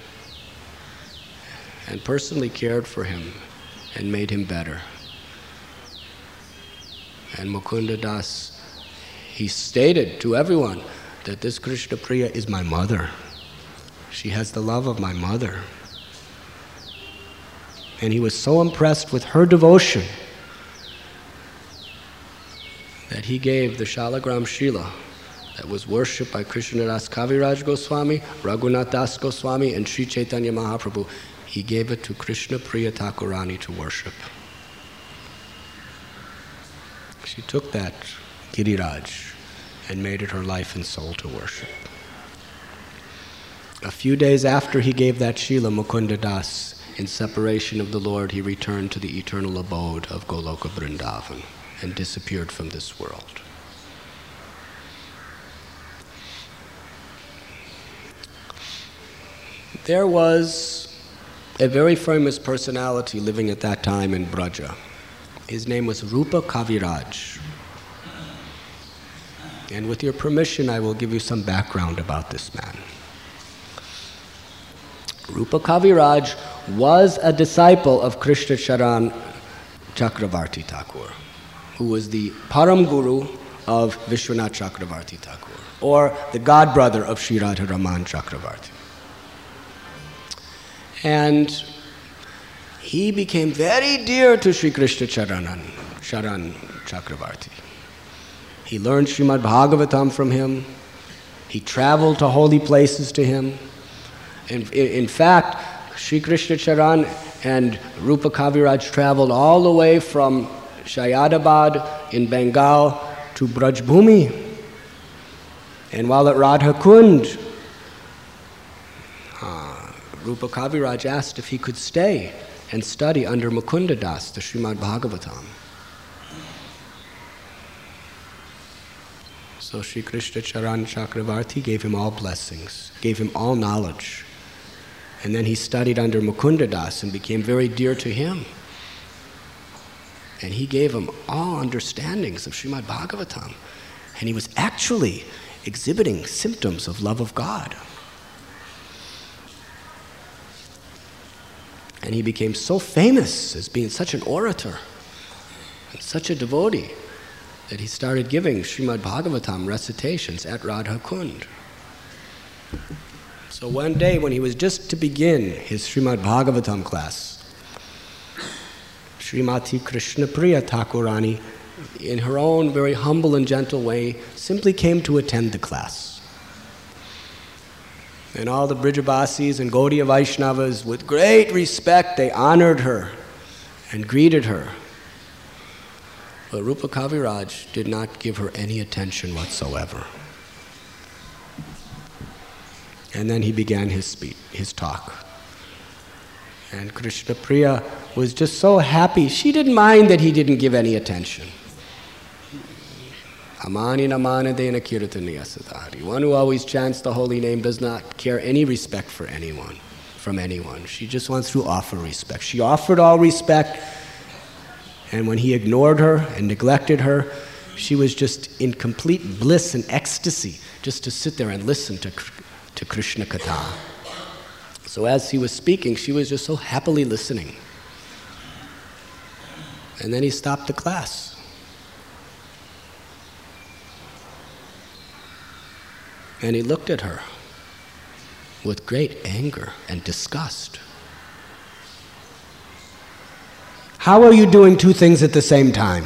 and personally cared for him and made him better. And Mukunda Das, he stated to everyone that this Krishna Priya is my mother. She has the love of my mother. And he was so impressed with her devotion that he gave the Shalagram Shila that was worshipped by Krishnadas Kaviraj Goswami, Raghunath Das Goswami, and Sri Chaitanya Mahaprabhu. He gave it to Krishna Priya Thakurani to worship. She took that Giriraj and made it her life and soul to worship. A few days after he gave that Shila, Mukunda Das, in separation of the Lord, he returned to the eternal abode of Goloka Vrindavan and disappeared from this world. There was a very famous personality living at that time in Braja. His name was Rupa Kaviraj. And with your permission, I will give you some background about this man. Rupa Kaviraj was a disciple of Krishna Charan Chakravarti Thakur, who was the Param Guru of Vishwanath Chakravarti Thakur, or the god brother of Sri Radha Raman Chakravarti. And he became very dear to Sri Krishna Charan, Charan Chakravarti. He learned Srimad Bhagavatam from him. He traveled to holy places to him. In, in fact, Sri Krishna Charan and Rupa Kaviraj traveled all the way from Shayadabad in Bengal to Brajbhumi. And while at Radha Kund, uh, Rupa Kaviraj asked if he could stay and study under Mukunda Das, the Srimad Bhagavatam. So Sri Krishna Charan Chakravarti gave him all blessings, gave him all knowledge. And then he studied under Mukunda Das and became very dear to him. And he gave him all understandings of Srimad Bhagavatam. And he was actually exhibiting symptoms of love of God. And he became so famous as being such an orator and such a devotee that he started giving Srimad Bhagavatam recitations at Radha Kund. So one day when he was just to begin his Srimad Bhagavatam class, Srimati Krishna Priya Thakurani, in her own very humble and gentle way, simply came to attend the class. And all the Brijabasis and Gaudiya Vaishnavas, with great respect, they honored her and greeted her. But Rupa Kaviraj did not give her any attention whatsoever. And then he began his speech, his talk. And Krishna Priya was just so happy. She didn't mind that he didn't give any attention. Amani namana dena kirtaniya sadhari. One who always chants the holy name does not care any respect for anyone, from anyone. She just wants to offer respect. She offered all respect, and when he ignored her and neglected her, she was just in complete bliss and ecstasy just to sit there and listen to, to Krishna Katha. So as he was speaking, she was just so happily listening. And then he stopped the class. And he looked at her with great anger and disgust. How are you doing two things at the same time?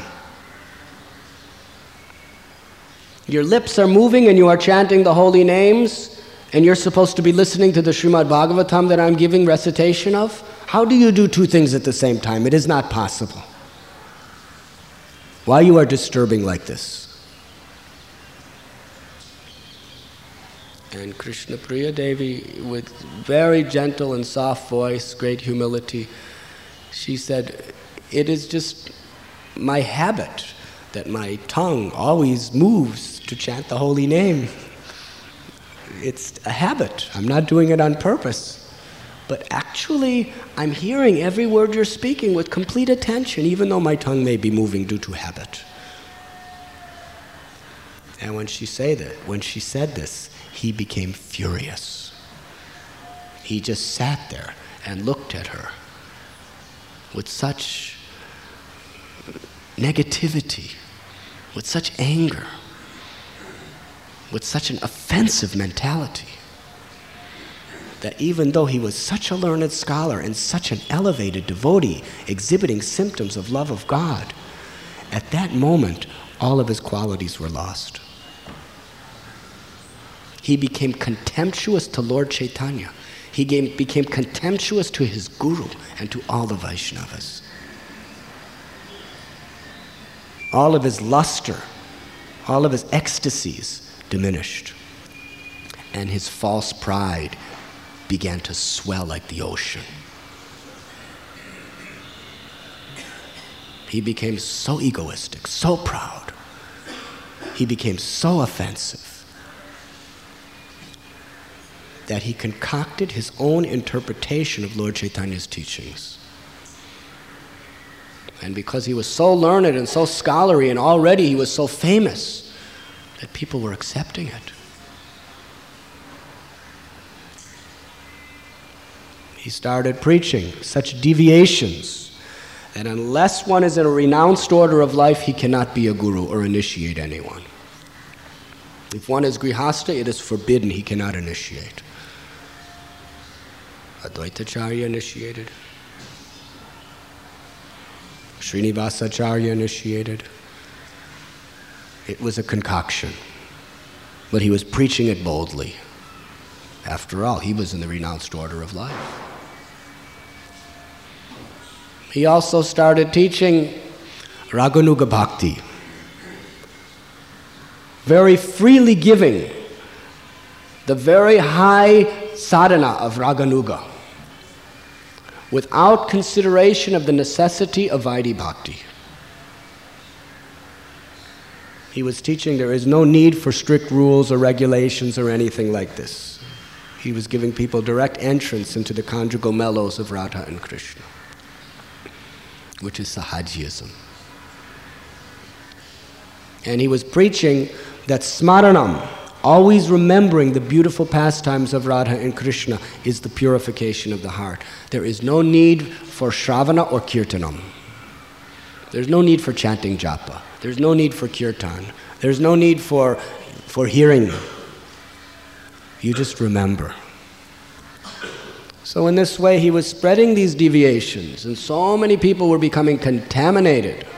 Your lips are moving and you are chanting the holy names, and you're supposed to be listening to the Srimad Bhagavatam that I'm giving recitation of? How do you do two things at the same time? It is not possible. Why you are disturbing like this? And Krishna Priya Devi, with very gentle and soft voice, great humility, she said, it is just my habit that my tongue always moves to chant the holy name. It's a habit. I'm not doing it on purpose. But actually, I'm hearing every word you're speaking with complete attention, even though my tongue may be moving due to habit. And when she say that, when she said this, he became furious. He just sat there and looked at her with such negativity, with such anger, with such an offensive mentality, that even though he was such a learned scholar and such an elevated devotee, exhibiting symptoms of love of God, at that moment, all of his qualities were lost. He became contemptuous to Lord Chaitanya. He became contemptuous to his guru and to all the Vaishnavas. All of his luster, all of his ecstasies diminished. And his false pride began to swell like the ocean. He became so egoistic, so proud. He became so offensive that he concocted his own interpretation of Lord Chaitanya's teachings. And because he was so learned and so scholarly, and already he was so famous, that people were accepting it. He started preaching such deviations that unless one is in a renounced order of life, he cannot be a guru or initiate anyone. If one is grihastha, it is forbidden, he cannot initiate. Advaitacharya initiated. Srinivasacharya initiated. It was a concoction, but he was preaching it boldly. After all, he was in the renounced order of life. He also started teaching Raganuga Bhakti, very freely giving the very high sadhana of Raganuga, without consideration of the necessity of Vaidhi Bhakti. He was teaching there is no need for strict rules or regulations or anything like this. He was giving people direct entrance into the conjugal mellows of Radha and Krishna, which is Sahajiyism. And he was preaching that smaranam, always remembering the beautiful pastimes of Radha and Krishna, is the purification of the heart. There is no need for shravana or kirtanam. There's no need for chanting japa. There's no need for kirtan. There's no need for, for hearing. You just remember. So in this way, he was spreading these deviations, and so many people were becoming contaminated.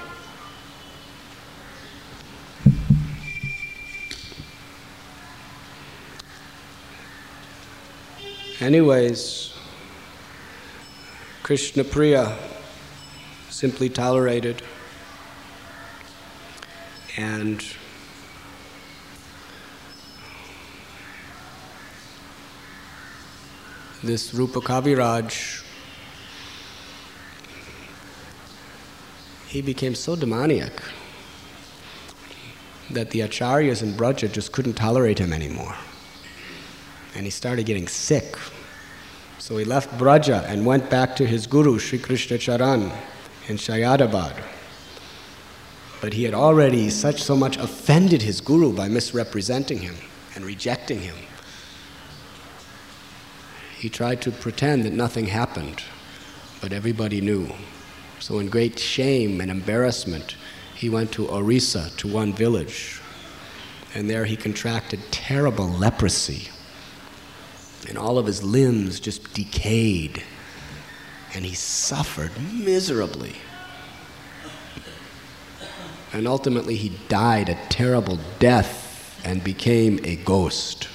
Anyways, Krishna Priya simply tolerated, and this Rupa Kaviraj, he became so demoniac that the acharyas in Braja just couldn't tolerate him anymore. And he started getting sick. So he left Braja and went back to his guru, Sri Krishna Charan, in Shayadabad. But he had already such so much offended his guru by misrepresenting him and rejecting him. He tried to pretend that nothing happened, but everybody knew. So in great shame and embarrassment, he went to Orissa, to one village, and there he contracted terrible leprosy. And all of his limbs just decayed, and he suffered miserably. And ultimately he died a terrible death and became a ghost.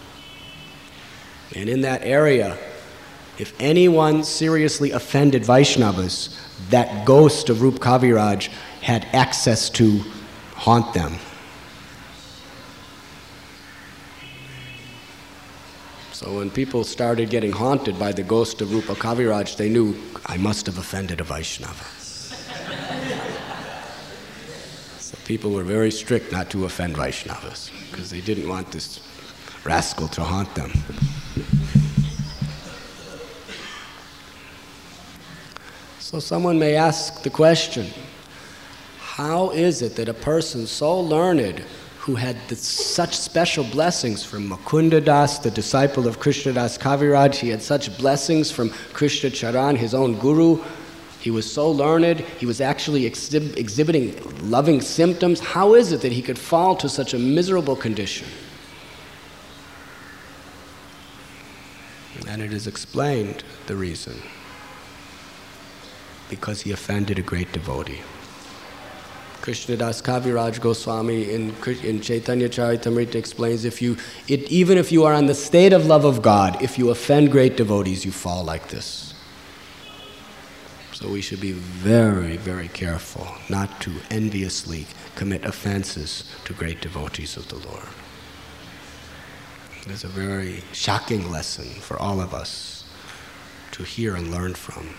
And in that area, if anyone seriously offended Vaishnavas, that ghost of Rup Kaviraj had access to haunt them. So when people started getting haunted by the ghost of Rupa Kaviraj, they knew, I must have offended a Vaishnava. So people were very strict not to offend Vaishnavas, because they didn't want this rascal to haunt them. So someone may ask the question, how is it that a person so learned, who had the, such special blessings from Mukunda Das, the disciple of Krishna Das Kaviraj, he had such blessings from Krishna Charan, his own guru, he was so learned, he was actually exhib exhibiting loving symptoms. How is it that he could fall to such a miserable condition? And it is explained, the reason. Because he offended a great devotee. Krishnadas Kaviraj Goswami in, in Chaitanya Charitamrita explains, if you, it, even if you are on the state of love of God, if you offend great devotees, you fall like this. So we should be very, very careful not to enviously commit offenses to great devotees of the Lord. It is a very shocking lesson for all of us to hear and learn from.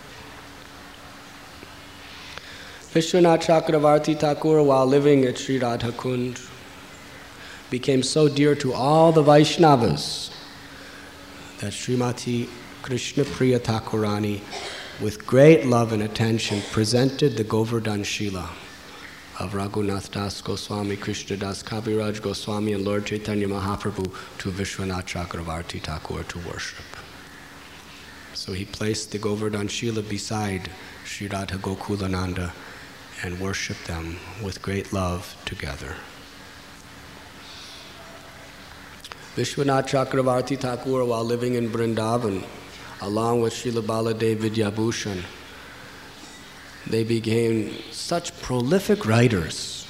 Vishwanath Chakravarti Thakur, while living at Sri Radha Kund, became so dear to all the Vaishnavas that Srimati Krishna Priya Thakurani, with great love and attention, presented the Govardhan Shila of Raghunath Das Goswami, Krishna Das Kaviraj Goswami, and Lord Chaitanya Mahaprabhu to Vishwanath Chakravarti Thakur to worship. So he placed the Govardhan Shila beside Sri Radha Gokulananda and worshiped them with great love together. Vishwanath Chakravarti Thakur, while living in Vrindavan, along with Srila Baladev Vidyabhushan, they became such prolific writers.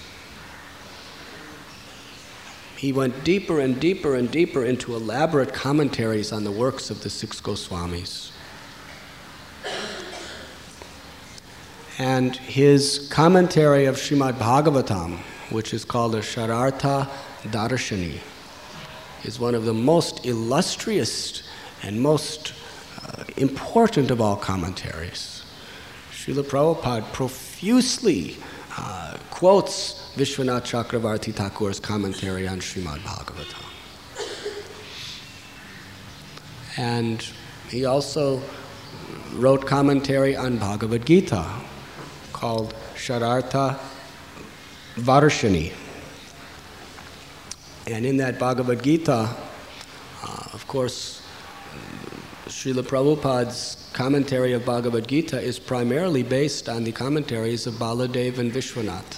He went deeper and deeper and deeper into elaborate commentaries on the works of the six Goswamis. And his commentary of Srimad Bhagavatam, which is called a Sharartha Darshani, is one of the most illustrious and most uh, important of all commentaries. Srila Prabhupada profusely uh, quotes Vishwanath Chakravarti Thakur's commentary on Srimad Bhagavatam. And he also wrote commentary on Bhagavad Gita, called Sharartha Varshani. And in that Bhagavad Gita, uh, of course, Srila Prabhupada's commentary of Bhagavad Gita is primarily based on the commentaries of Baladev and Vishwanath.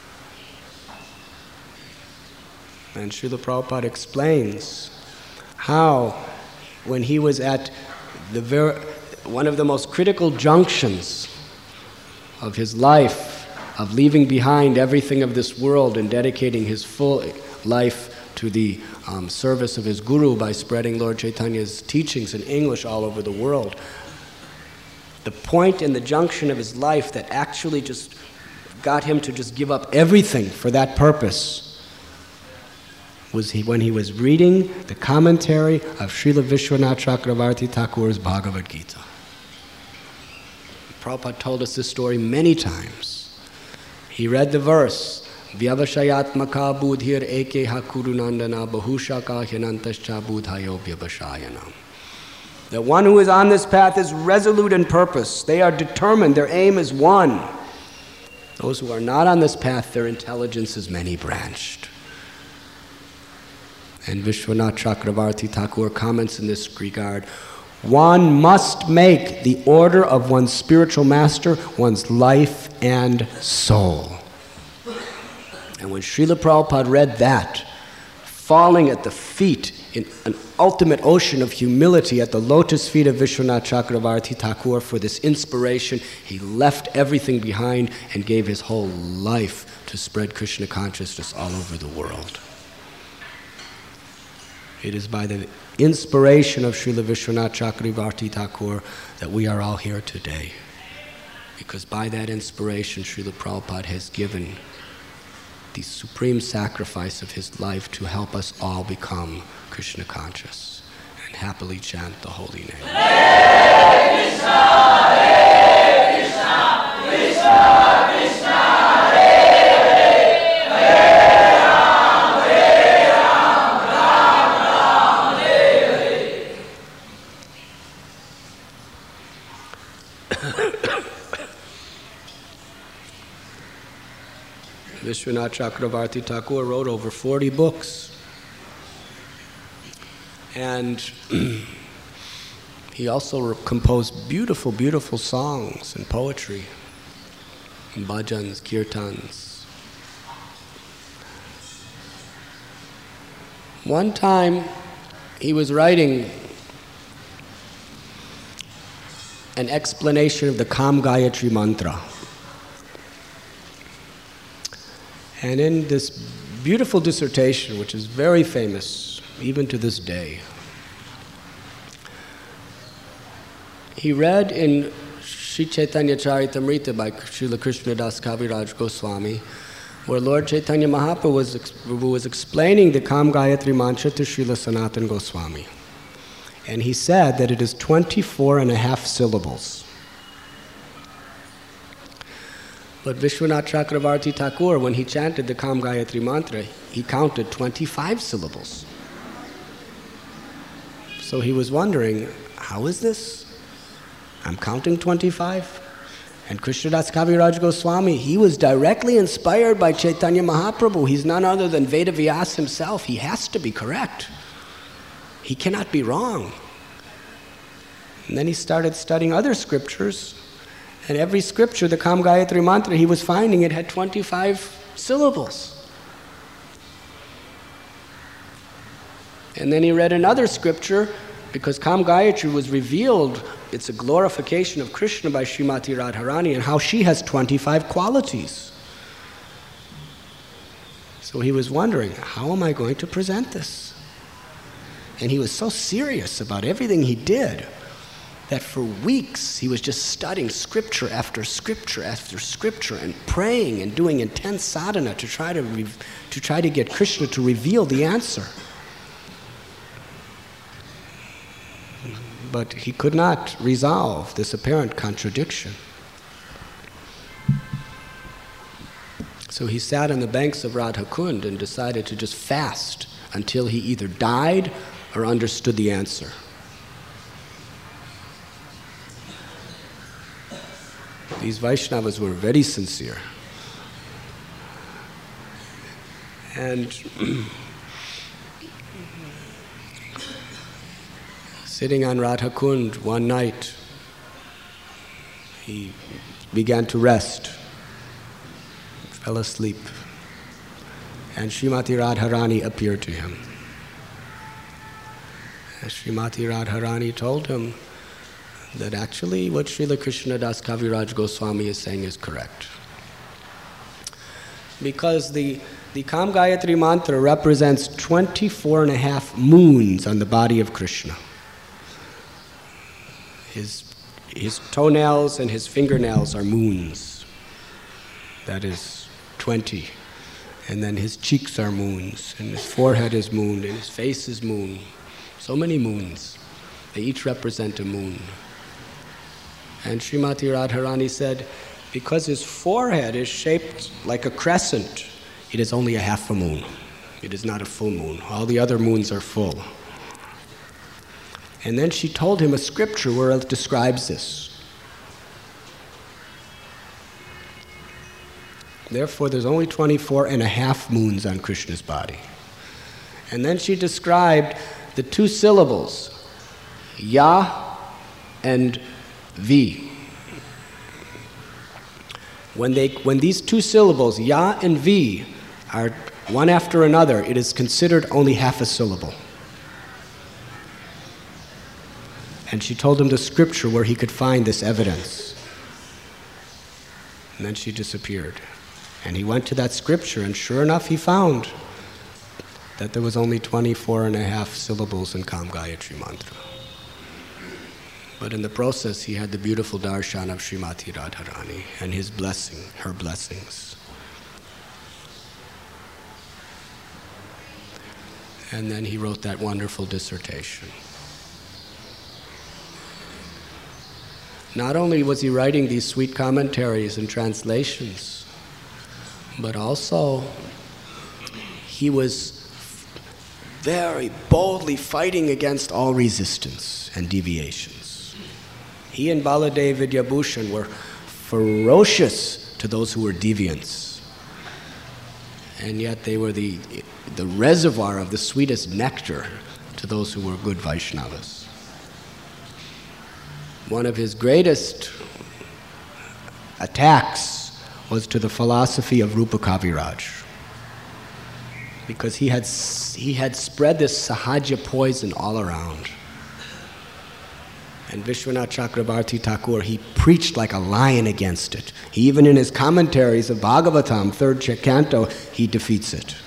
And Srila Prabhupada explains how, when he was at the ver one of the most critical junctions of his life, of leaving behind everything of this world and dedicating his full life to the um, service of his guru by spreading Lord Chaitanya's teachings in English all over the world. The point in the junction of his life that actually just got him to just give up everything for that purpose was he, when he was reading the commentary of Srila Vishwanath Chakravarti Thakur's Bhagavad Gita. Prabhupada told us this story many times. He read the verse, Vyavashayatmaka budhir eke hakurunandana bahushaka hyanantascha budhayo vyavashayanam. The one who is on this path is resolute in purpose. They are determined. Their aim is one. Those who are not on this path, their intelligence is many-branched. And Vishwanath Chakravarti Thakur comments in this regard, one must make the order of one's spiritual master one's life and soul. And when Srila Prabhupada read that, falling at the feet in an ultimate ocean of humility at the lotus feet of Vishwanath Chakravarti Thakur for this inspiration, he left everything behind and gave his whole life to spread Krishna consciousness all over the world. It is by the inspiration of Srila Vishwanath Chakravarti Thakur that we are all here today. Because by that inspiration, Srila Prabhupada has given the supreme sacrifice of his life to help us all become Krishna conscious. and happily chant the holy name. Hare Krishna, Hare Krishna, Krishna Krishna, Hare Hare, Hare Ram, Hare Ram, Ram Ram, Hare Hare. Vishwanath Chakravarti Thakur wrote over forty books. And he also composed beautiful, beautiful songs and poetry, and bhajans, kirtans. One time, he was writing an explanation of the Kam Gayatri mantra. And in this beautiful dissertation, which is very famous even to this day, he read in Sri Chaitanya Charitamrita by Srila Krishnadas Kaviraj Goswami, where Lord Chaitanya Mahaprabhu was, was explaining the Kam Gayatri mantra to Srila Sanatana Goswami. And he said that it is twenty-four and a half syllables. But Vishwanath Chakravarti Thakur, when he chanted the Kam Gayatri mantra, he counted twenty-five syllables. So he was wondering, how is this? I'm counting twenty-five? And Krishnadas Kaviraj Goswami, he was directly inspired by Chaitanya Mahaprabhu. He's none other than Vedavyas himself. He has to be correct. He cannot be wrong. And then he started studying other scriptures. And every scripture, the Kam Gayatri mantra, he was finding it had twenty-five syllables. And then he read another scripture, because Kam Gayatri was revealed, it's a glorification of Krishna by Srimati Radharani, and how she has twenty-five qualities. So he was wondering, how am I going to present this? And he was so serious about everything he did that for weeks he was just studying scripture after scripture after scripture and praying and doing intense sadhana to try to, re- to try to get Krishna to reveal the answer. But he could not resolve this apparent contradiction. So he sat on the banks of Radha Kund and decided to just fast until he either died or understood the answer. These Vaishnavas were very sincere. And sitting on Radha Kund one night, he began to rest, fell asleep, and Srimati Radharani appeared to him. And Srimati Radharani told him that actually what Srila Krishnadas Kaviraj Goswami is saying is correct. Because the, the Kam Gayatri mantra represents twenty-four and a half moons on the body of Krishna. His, his toenails and his fingernails are moons. That is twenty. And then his cheeks are moons, and his forehead is moon, and his face is moon. So many moons. They each represent a moon. And Srimati Radharani said, because his forehead is shaped like a crescent, it is only a half a moon. It is not a full moon. All the other moons are full. And then she told him a scripture where it describes this. Therefore, there's only twenty-four and a half moons on Krishna's body. And then she described the two syllables, Ya and V. When, they, when these two syllables, Ya and V, are one after another, it is considered only half a syllable. And she told him the scripture where he could find this evidence. And then she disappeared. And he went to that scripture, and sure enough, he found that there was only twenty-four and a half syllables in Kam Gayatri mantra. But in the process, he had the beautiful darshan of Srimati Radharani and his blessing, her blessings. And then he wrote that wonderful dissertation. not only was he writing these sweet commentaries and translations, but also he was very boldly fighting against all resistance and deviations. He and Baladev Vidyabhushan were ferocious to those who were deviants, and yet they were the, the reservoir of the sweetest nectar to those who were good Vaishnavas. One of his greatest attacks was to the philosophy of Rupa Kaviraj, because he had, he had spread this sahaja poison all around. And Vishwanath Chakravarti Thakur, he preached like a lion against it. He, even in his commentaries of Bhagavatam, third canto, he defeats it.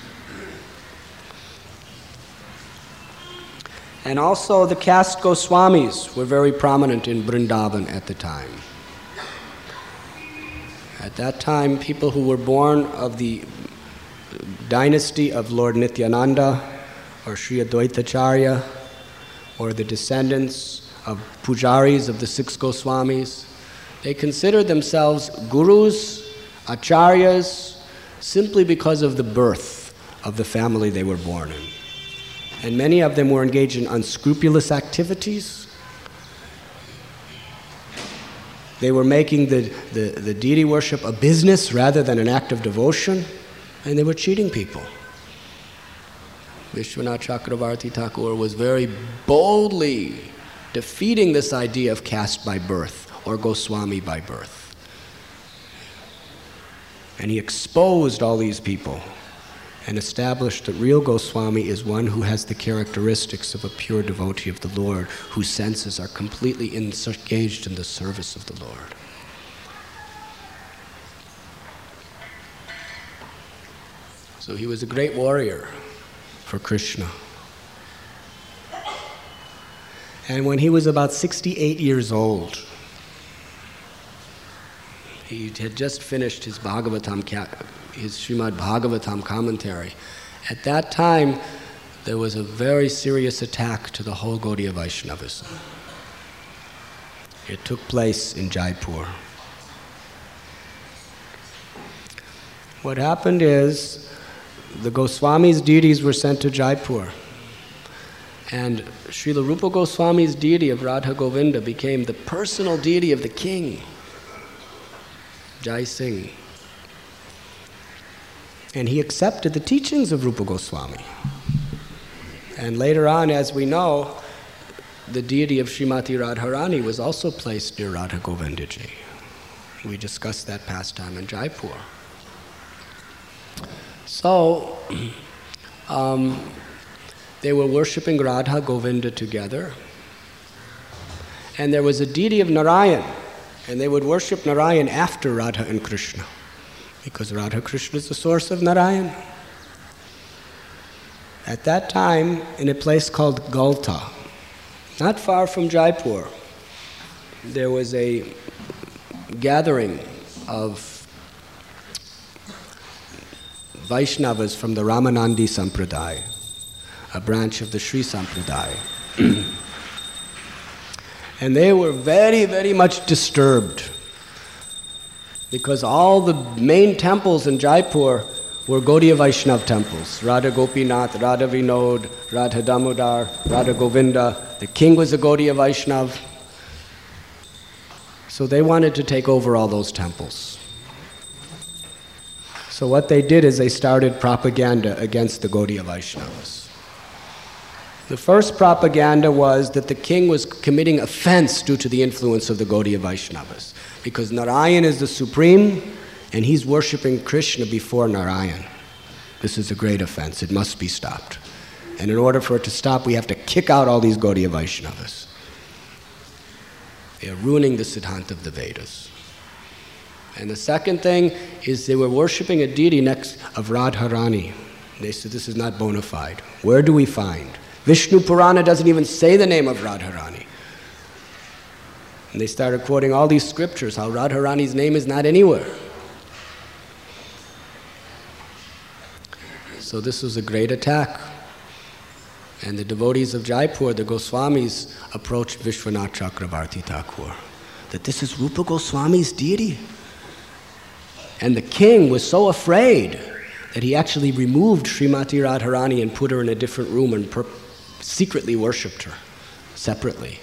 And also the caste Goswamis were very prominent in Vrindavan at the time. At that time, people who were born of the dynasty of Lord Nityananda or Sri Advaitacharya, or the descendants of pujaris of the six Goswamis, they considered themselves gurus, acharyas, simply because of the birth of the family they were born in. And many of them were engaged in unscrupulous activities. They were making the, the, the deity worship a business rather than an act of devotion, and they were cheating people. Vishwanath Chakravarti Thakur was very boldly defeating this idea of caste by birth or Goswami by birth. And he exposed all these people and established that real Goswami is one who has the characteristics of a pure devotee of the Lord, whose senses are completely engaged in the service of the Lord. So he was a great warrior for Krishna. And when he was about sixty-eight years old, he had just finished his Bhagavatam, his Srimad Bhagavatam commentary. At that time, there was a very serious attack to the whole Gaudiya Vaishnavism. It took place in Jaipur. What happened is, the Goswamis' deities were sent to Jaipur, and Srila Rupa Goswami's deity of Radha Govinda became the personal deity of the king, Jai Singh. And he accepted the teachings of Rupa Goswami. And later on, as we know, the deity of Srimati Radharani was also placed near Radha Govindaji. We discussed that pastime in Jaipur. So, um, they were worshipping Radha Govinda together. And there was a deity of Narayan, and they would worship Narayan after Radha and Krishna, because Radha Krishna is the source of Narayan. At that time, in a place called Galta, not far from Jaipur, there was a gathering of Vaishnavas from the Ramanandi Sampradaya, a branch of the Sri Sampradaya. And they were very, very much disturbed, because all the main temples in Jaipur were Gaudiya Vaishnava temples. Radha Gopinath, Radha Vinod, Radha Damodar, Radha Govinda. The king was a Gaudiya Vaishnava. So they wanted to take over all those temples. So what they did is they started propaganda against the Gaudiya Vaishnavas. The first propaganda was that the king was committing offense due to the influence of the Gaudiya Vaishnavas, because Narayan is the supreme and he's worshipping Krishna before Narayan. This is a great offense. It must be stopped. And in order for it to stop, we have to kick out all these Gaudiya Vaishnavas. They are ruining the Siddhanta of the Vedas. And the second thing is they were worshipping a deity next of Radharani. They said, this is not bona fide. Where do we find? Vishnu Purana doesn't even say the name of Radharani. And they started quoting all these scriptures, how Radharani's name is not anywhere. So this was a great attack. And the devotees of Jaipur, the Goswamis, approached Vishwanath Chakravarti Thakur. that this is Rupa Goswami's deity? And the king was so afraid that he actually removed Srimati Radharani and put her in a different room and per- secretly worshipped her separately.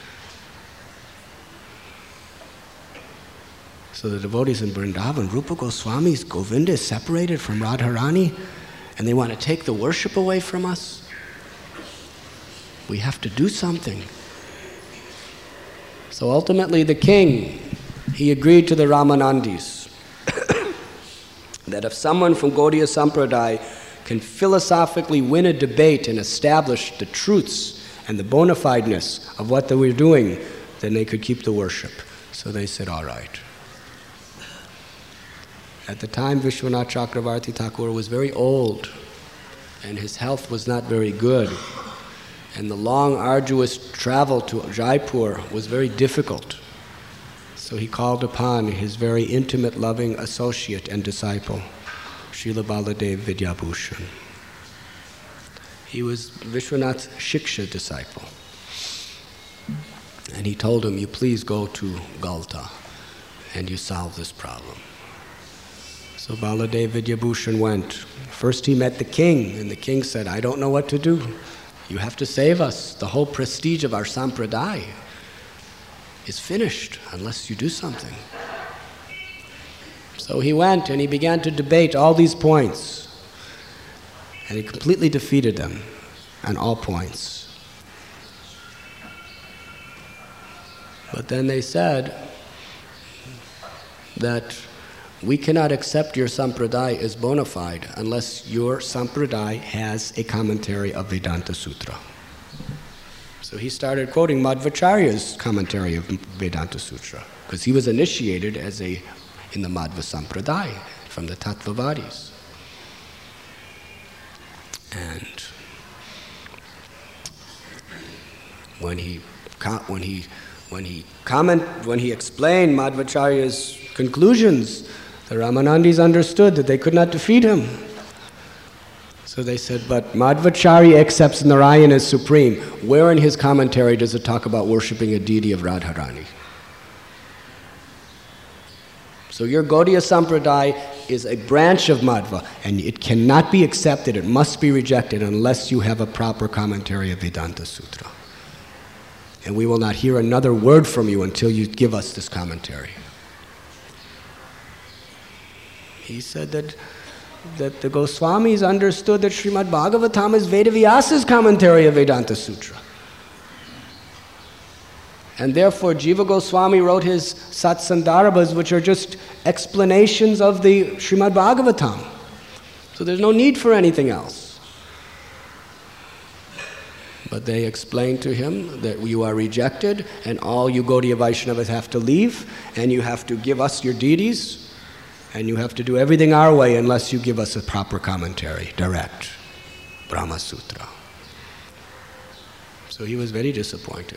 So the devotees in Vrindavan, Rupa Goswami's Govinda is separated from Radharani, and they want to take the worship away from us? We have to do something. So ultimately the king, he agreed to the Ramanandis that if someone from Gaudiya Sampradaya can philosophically win a debate and establish the truths and the bona fideness of what they were doing, then they could keep the worship. So they said, all right. At the time, Vishwanath Chakravarti Thakur was very old, and his health was not very good, and the long, arduous travel to Jaipur was very difficult. So he called upon his very intimate, loving associate and disciple, Srila Baladev Vidyabhushan. He was Vishwanath's Shiksha disciple. And he told him, you please go to Galta and you solve this problem. So Baladev Vidyabhushan went. First he met the king, and the king said, I don't know what to do. You have to save us. The whole prestige of our sampradaya is finished unless you do something. So he went and he began to debate all these points, and he completely defeated them on all points. But then they said that we cannot accept your sampradaya as bona fide unless your sampradaya has a commentary of Vedanta Sutra. So he started quoting Madhvacharya's commentary of Vedanta Sutra, because he was initiated as a in the Madhva Sampradaya from the Tattvavadis. And when he when he when he comment when he explained Madhvacharya's conclusions, the Ramanandis understood that they could not defeat him. So they said, but Madhvacharya accepts Narayana as supreme. Where in his commentary does it talk about worshipping a deity of Radharani? So your Gaudiya Sampradaya is a branch of Madhva, and it cannot be accepted, it must be rejected unless you have a proper commentary of Vedanta Sutra. And we will not hear another word from you until you give us this commentary. He said that, that the Goswamis understood that Srimad Bhagavatam is Vedavyasa's commentary of Vedanta Sutra. And therefore Jiva Goswami wrote his Satsandarbhas, which are just explanations of the Srimad Bhagavatam. So there's no need for anything else. But they explained to him that you are rejected, and all you Gaudiya Vaishnavas have to leave, and you have to give us your deities, and you have to do everything our way unless you give us a proper commentary, direct, Brahma Sutra. So he was very disappointed.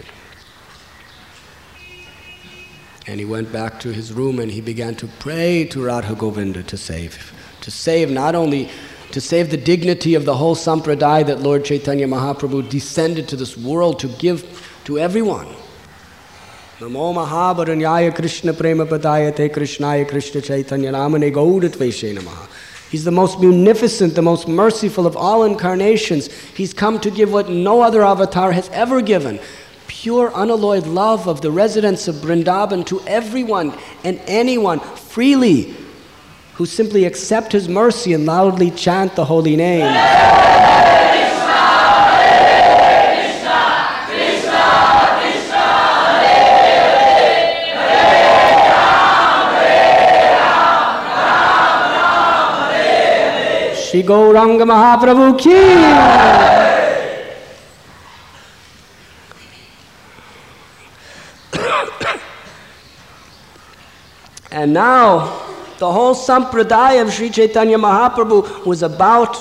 And he went back to his room and he began to pray to Radha Govinda to save, to save not only, to save the dignity of the whole sampradaya that Lord Chaitanya Mahaprabhu descended to this world to give to everyone. Namo Mahabharanyaya Krishna Prema Padayate Krishnaya Krishna Chaitanya Namane Gaudatveshe Namaha. He's the most munificent, the most merciful of all incarnations. He's come to give what no other avatar has ever given. Pure, unalloyed love of the residents of Vrindavan to everyone and anyone freely who simply accept his mercy and loudly chant the holy name. Shri Gauranga Mahaprabhu ki! And now, the whole sampradaya of Sri Chaitanya Mahaprabhu was about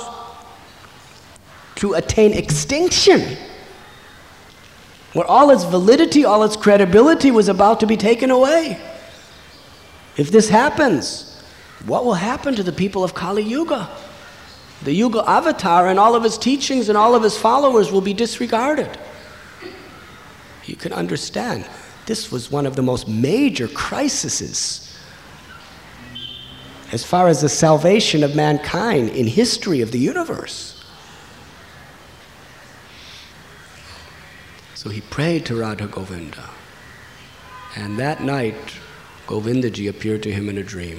to attain extinction, where all its validity, all its credibility was about to be taken away. If this happens, what will happen to the people of Kali Yuga? The Yuga avatar and all of his teachings and all of his followers will be disregarded. You can understand This was one of the most major crises as far as the salvation of mankind in history of the universe. So he prayed to Radha Govinda. And that night, Govindaji appeared to him in a dream.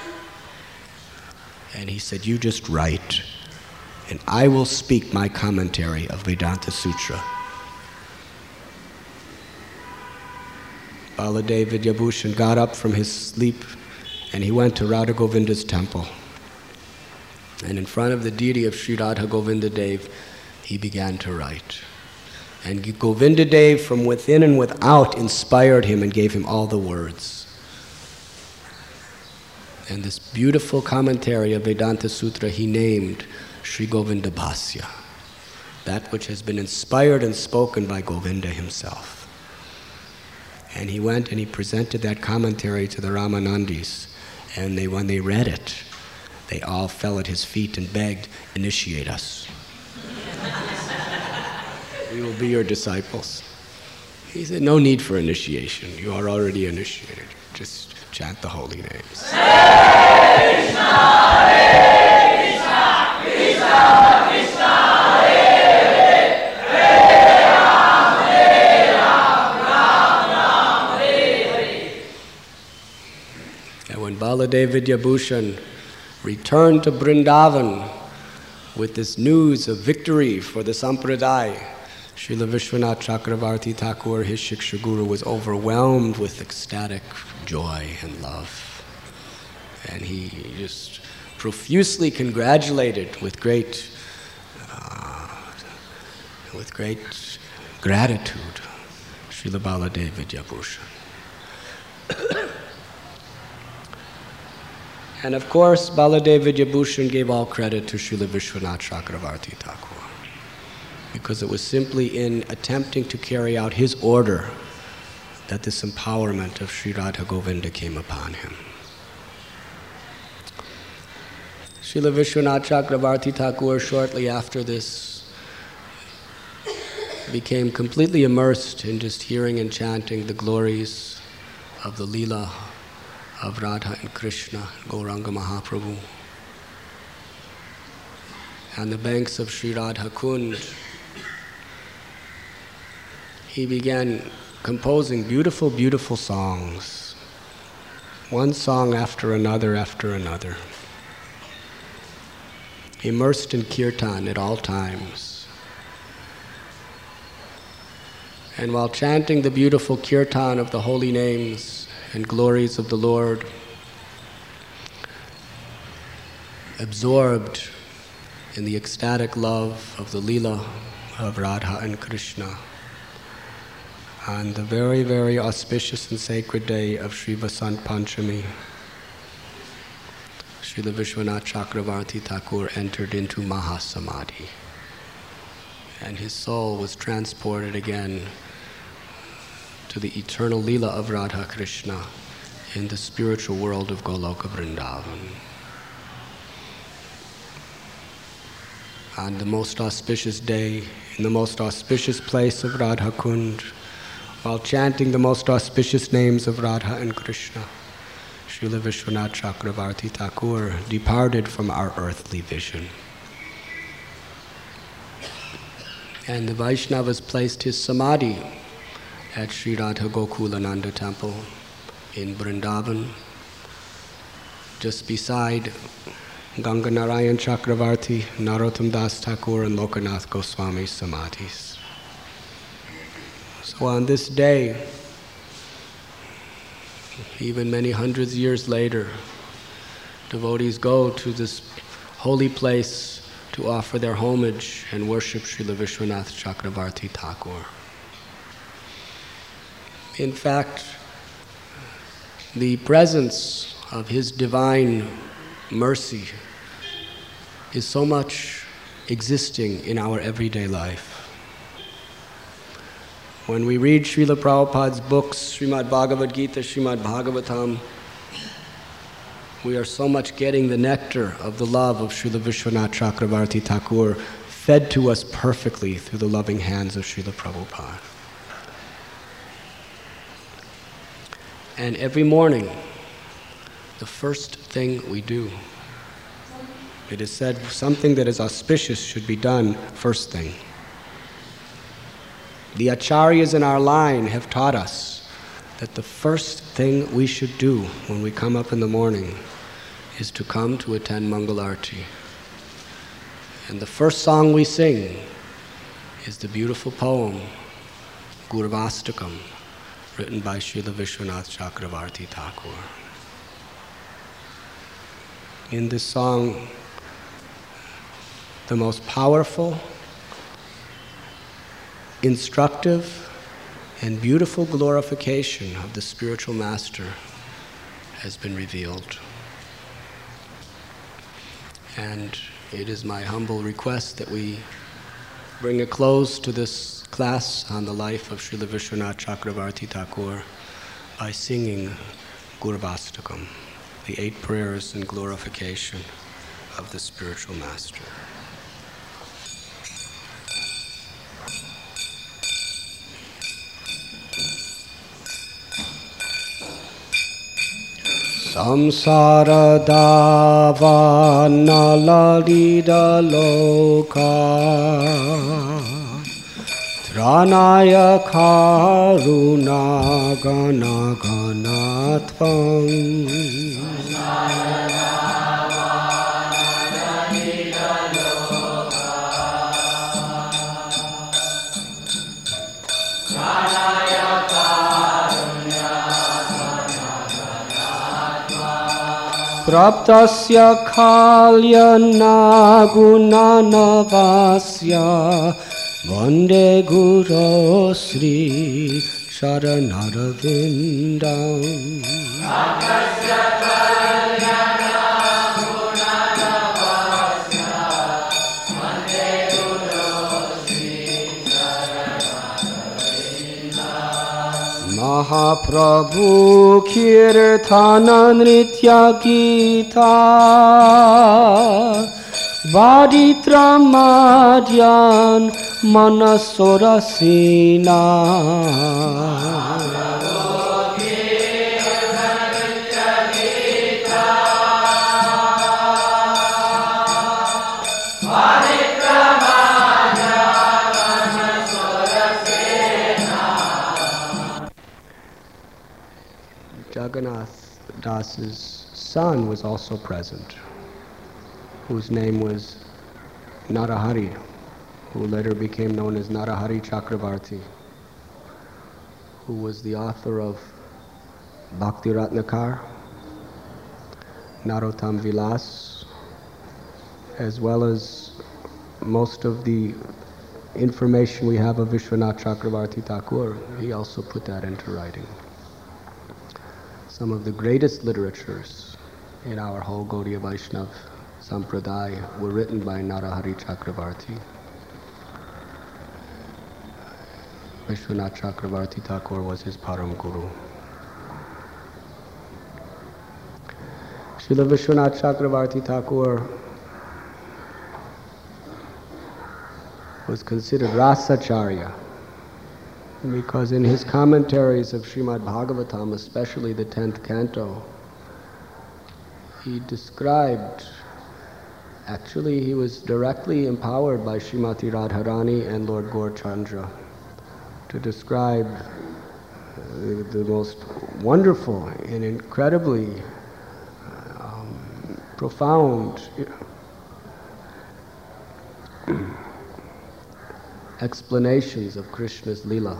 And he said, you just write, and I will speak my commentary of Vedanta Sutra. Baladev Vidyabhushan got up from his sleep and he went to Radha Govinda's temple. And in front of the deity of Sri Radha Govinda Dev, he began to write. And Govinda Dev from within and without inspired him and gave him all the words. And this beautiful commentary of Vedanta Sutra he named Sri Govinda Bhasya, that which has been inspired and spoken by Govinda himself. And he went and he presented that commentary to the Ramanandis, and they, when they read it, they all fell at his feet and begged, initiate us. We will be your disciples. He said, no need for initiation. You are already initiated. Just chant the holy names. Hare Krishna, Hare Krishna, Krishna Krishna, Hare Hare, Hare Ram, Hare Ram, Ram Ram, Hare Hare. And when Baladev Vidyabhushan returned to Vrindavan with this news of victory for the Sampradaya, Srila Vishwanath Chakravarti Thakur, his Shiksha Guru, was overwhelmed with ecstatic joy and love. And he just profusely congratulated with great, uh, with great gratitude Srila Baladev Vidyabhushan. And of course, Baladev Vidyabhushan gave all credit to Srila Vishwanath Chakravarti Thakur, because it was simply in attempting to carry out his order that this empowerment of Sri Radha Govinda came upon him. Srila Vishwanath Chakravarti Thakur, shortly after this, became completely immersed in just hearing and chanting the glories of the Leela of Radha and Krishna, Gauranga Mahaprabhu. On the banks of Sri Radha Kund, he began composing beautiful, beautiful songs, one song after another after another, immersed in kirtan at all times. And while chanting the beautiful kirtan of the holy names and glories of the Lord, absorbed in the ecstatic love of the Leela of Radha and Krishna, on the very, very auspicious and sacred day of Sri Vasant Panchami, Srila Vishwanath Chakravarti Thakur entered into Mahasamadhi, and his soul was transported again to the eternal Leela of Radha Krishna in the spiritual world of Goloka Vrindavan. On the most auspicious day, in the most auspicious place of Radha Kund, while chanting the most auspicious names of Radha and Krishna, Srila Vishwanath Chakravarti Thakur departed from our earthly vision. And the Vaishnavas placed his samadhi at Sri Radha Gokulananda Temple in Vrindavan, just beside Ganga Narayan Chakravarti, Narottam Das Thakur, and Lokanath Goswami's samadhis. So on this day, even many hundreds of years later, devotees go to this holy place to offer their homage and worship Srila Vishwanath Chakravarti Thakur. In fact, the presence of his divine mercy is so much existing in our everyday life. When we read Srila Prabhupada's books, Srimad Bhagavad Gita, Srimad Bhagavatam, we are so much getting the nectar of the love of Srila Vishwanath Chakravarti Thakur fed to us perfectly through the loving hands of Srila Prabhupada. And every morning, the first thing we do, it is said something that is auspicious should be done first thing. The acharyas in our line have taught us that the first thing we should do when we come up in the morning is to come to attend Mangalarti. And the first song we sing is the beautiful poem, Gurvastakam, written by Srila Vishwanath Chakravarti Thakur. In this song, the most powerful, instructive, and beautiful glorification of the spiritual master has been revealed. And it is my humble request that we bring a close to this class on the life of Srila Vishwanath Chakravarti Thakur by singing Gurvastakam, the eight prayers in glorification of the spiritual master. Samsara dava nalarida loka Tranaya karuna gana ganatvam Praptasya kalyana gunanavasya Vande Guru Sri Sharanarvindam Praptasya kalyana gunanavasya Vande Guru Sri Sharanarvindam Mahaprabhu Kirtana Nritya Gita Vaditra Madhyan Manasorasina Jagannath Das's son was also present, whose name was Narahari, who later became known as Narahari Chakravarti, who was the author of Bhakti Ratnakar, Narottam Vilas, as well as most of the information we have of Vishwanath Chakravarti Thakur. He also put that into writing. Some of the greatest literatures in our whole Gaudiya Vaishnava Sampradaya were written by Narahari Chakravarti. Vishwanath Chakravarti Thakur was his Param Guru. Srila Vishwanath Chakravarti Thakur was considered Rasacharya because in his commentaries of Srimad Bhagavatam, especially the tenth canto, he described, actually he was directly empowered by Srimati Radharani and Lord Gaurachandra to describe the, the most wonderful and incredibly um, profound explanations of Krishna's Leela,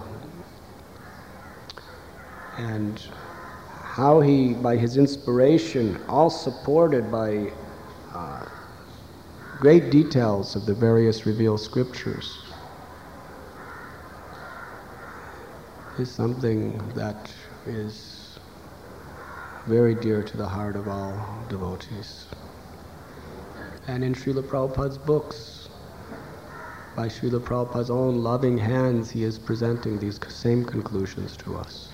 and how he, by his inspiration, all supported by uh, great details of the various revealed scriptures, is something that is very dear to the heart of all devotees. And in Srila Prabhupada's books, by Srila Prabhupada's own loving hands, he is presenting these same conclusions to us.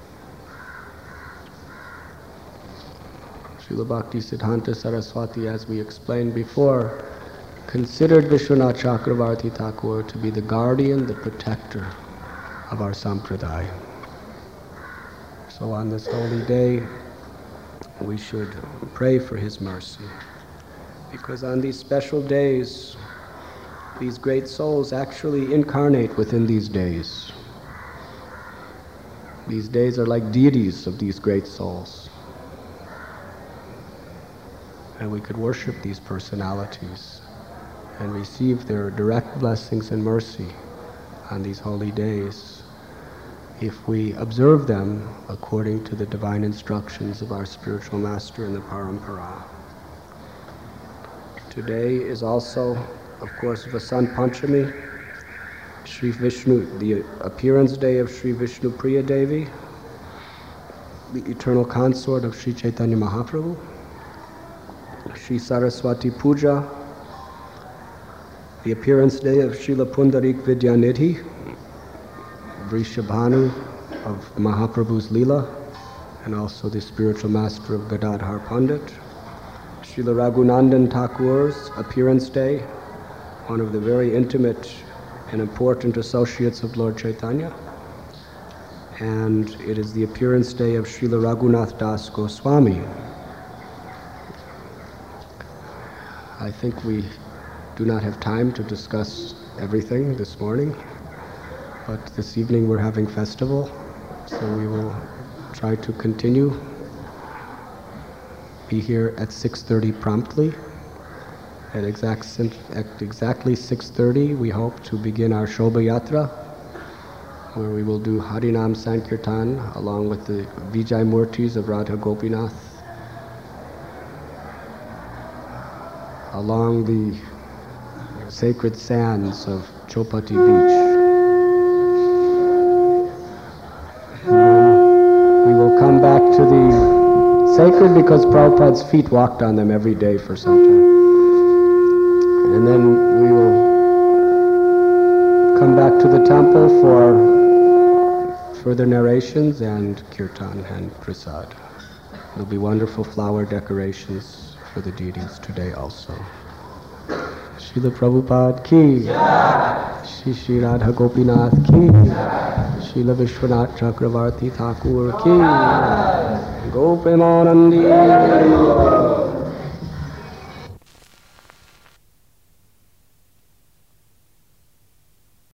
Srila Bhakti Siddhanta Saraswati, as we explained before, considered Vishwanath Chakravarti Thakur to be the guardian, the protector of our sampradaya. So on this holy day, we should pray for his mercy. Because on these special days, these great souls actually incarnate within these days. These days are like deities of these great souls. And we could worship these personalities and receive their direct blessings and mercy on these holy days if we observe them according to the divine instructions of our spiritual master in the Parampara. Today is also, of course, Vasant Panchami, Sri Vishnu, the appearance day of Sri Vishnu Priya Devi, the eternal consort of Sri Chaitanya Mahaprabhu, Sri Saraswati Puja, the appearance day of Srila Pundarik Vidyanidhi, Vrishabhanu of Mahaprabhu's Leela, and also the spiritual master of Gadadhar Pandit, Srila Raghunandan Thakur's appearance day, one of the very intimate and important associates of Lord Chaitanya, and it is the appearance day of Srila Raghunath Das Goswami. I think we do not have time to discuss everything this morning, but this evening we're having festival, so we will try to continue. Be here at six thirty promptly. At, exact, at exactly six thirty, we hope to begin our Shobha Yatra, where we will do Harinam Sankirtan along with the Vijay Murtis of Radha Gopinath along the sacred sands of Chopati Beach. And then we will come back to the sacred because Prabhupada's feet walked on them every day for some time. And then we will come back to the temple for further narrations and kirtan and prasad. There'll be wonderful flower decorations for the deities today also. Srila Prabhupada ki, Shri Shri Radha Gopinath ki, Srila Vishwanath Chakravarti Thakur ki, Gopremanandi.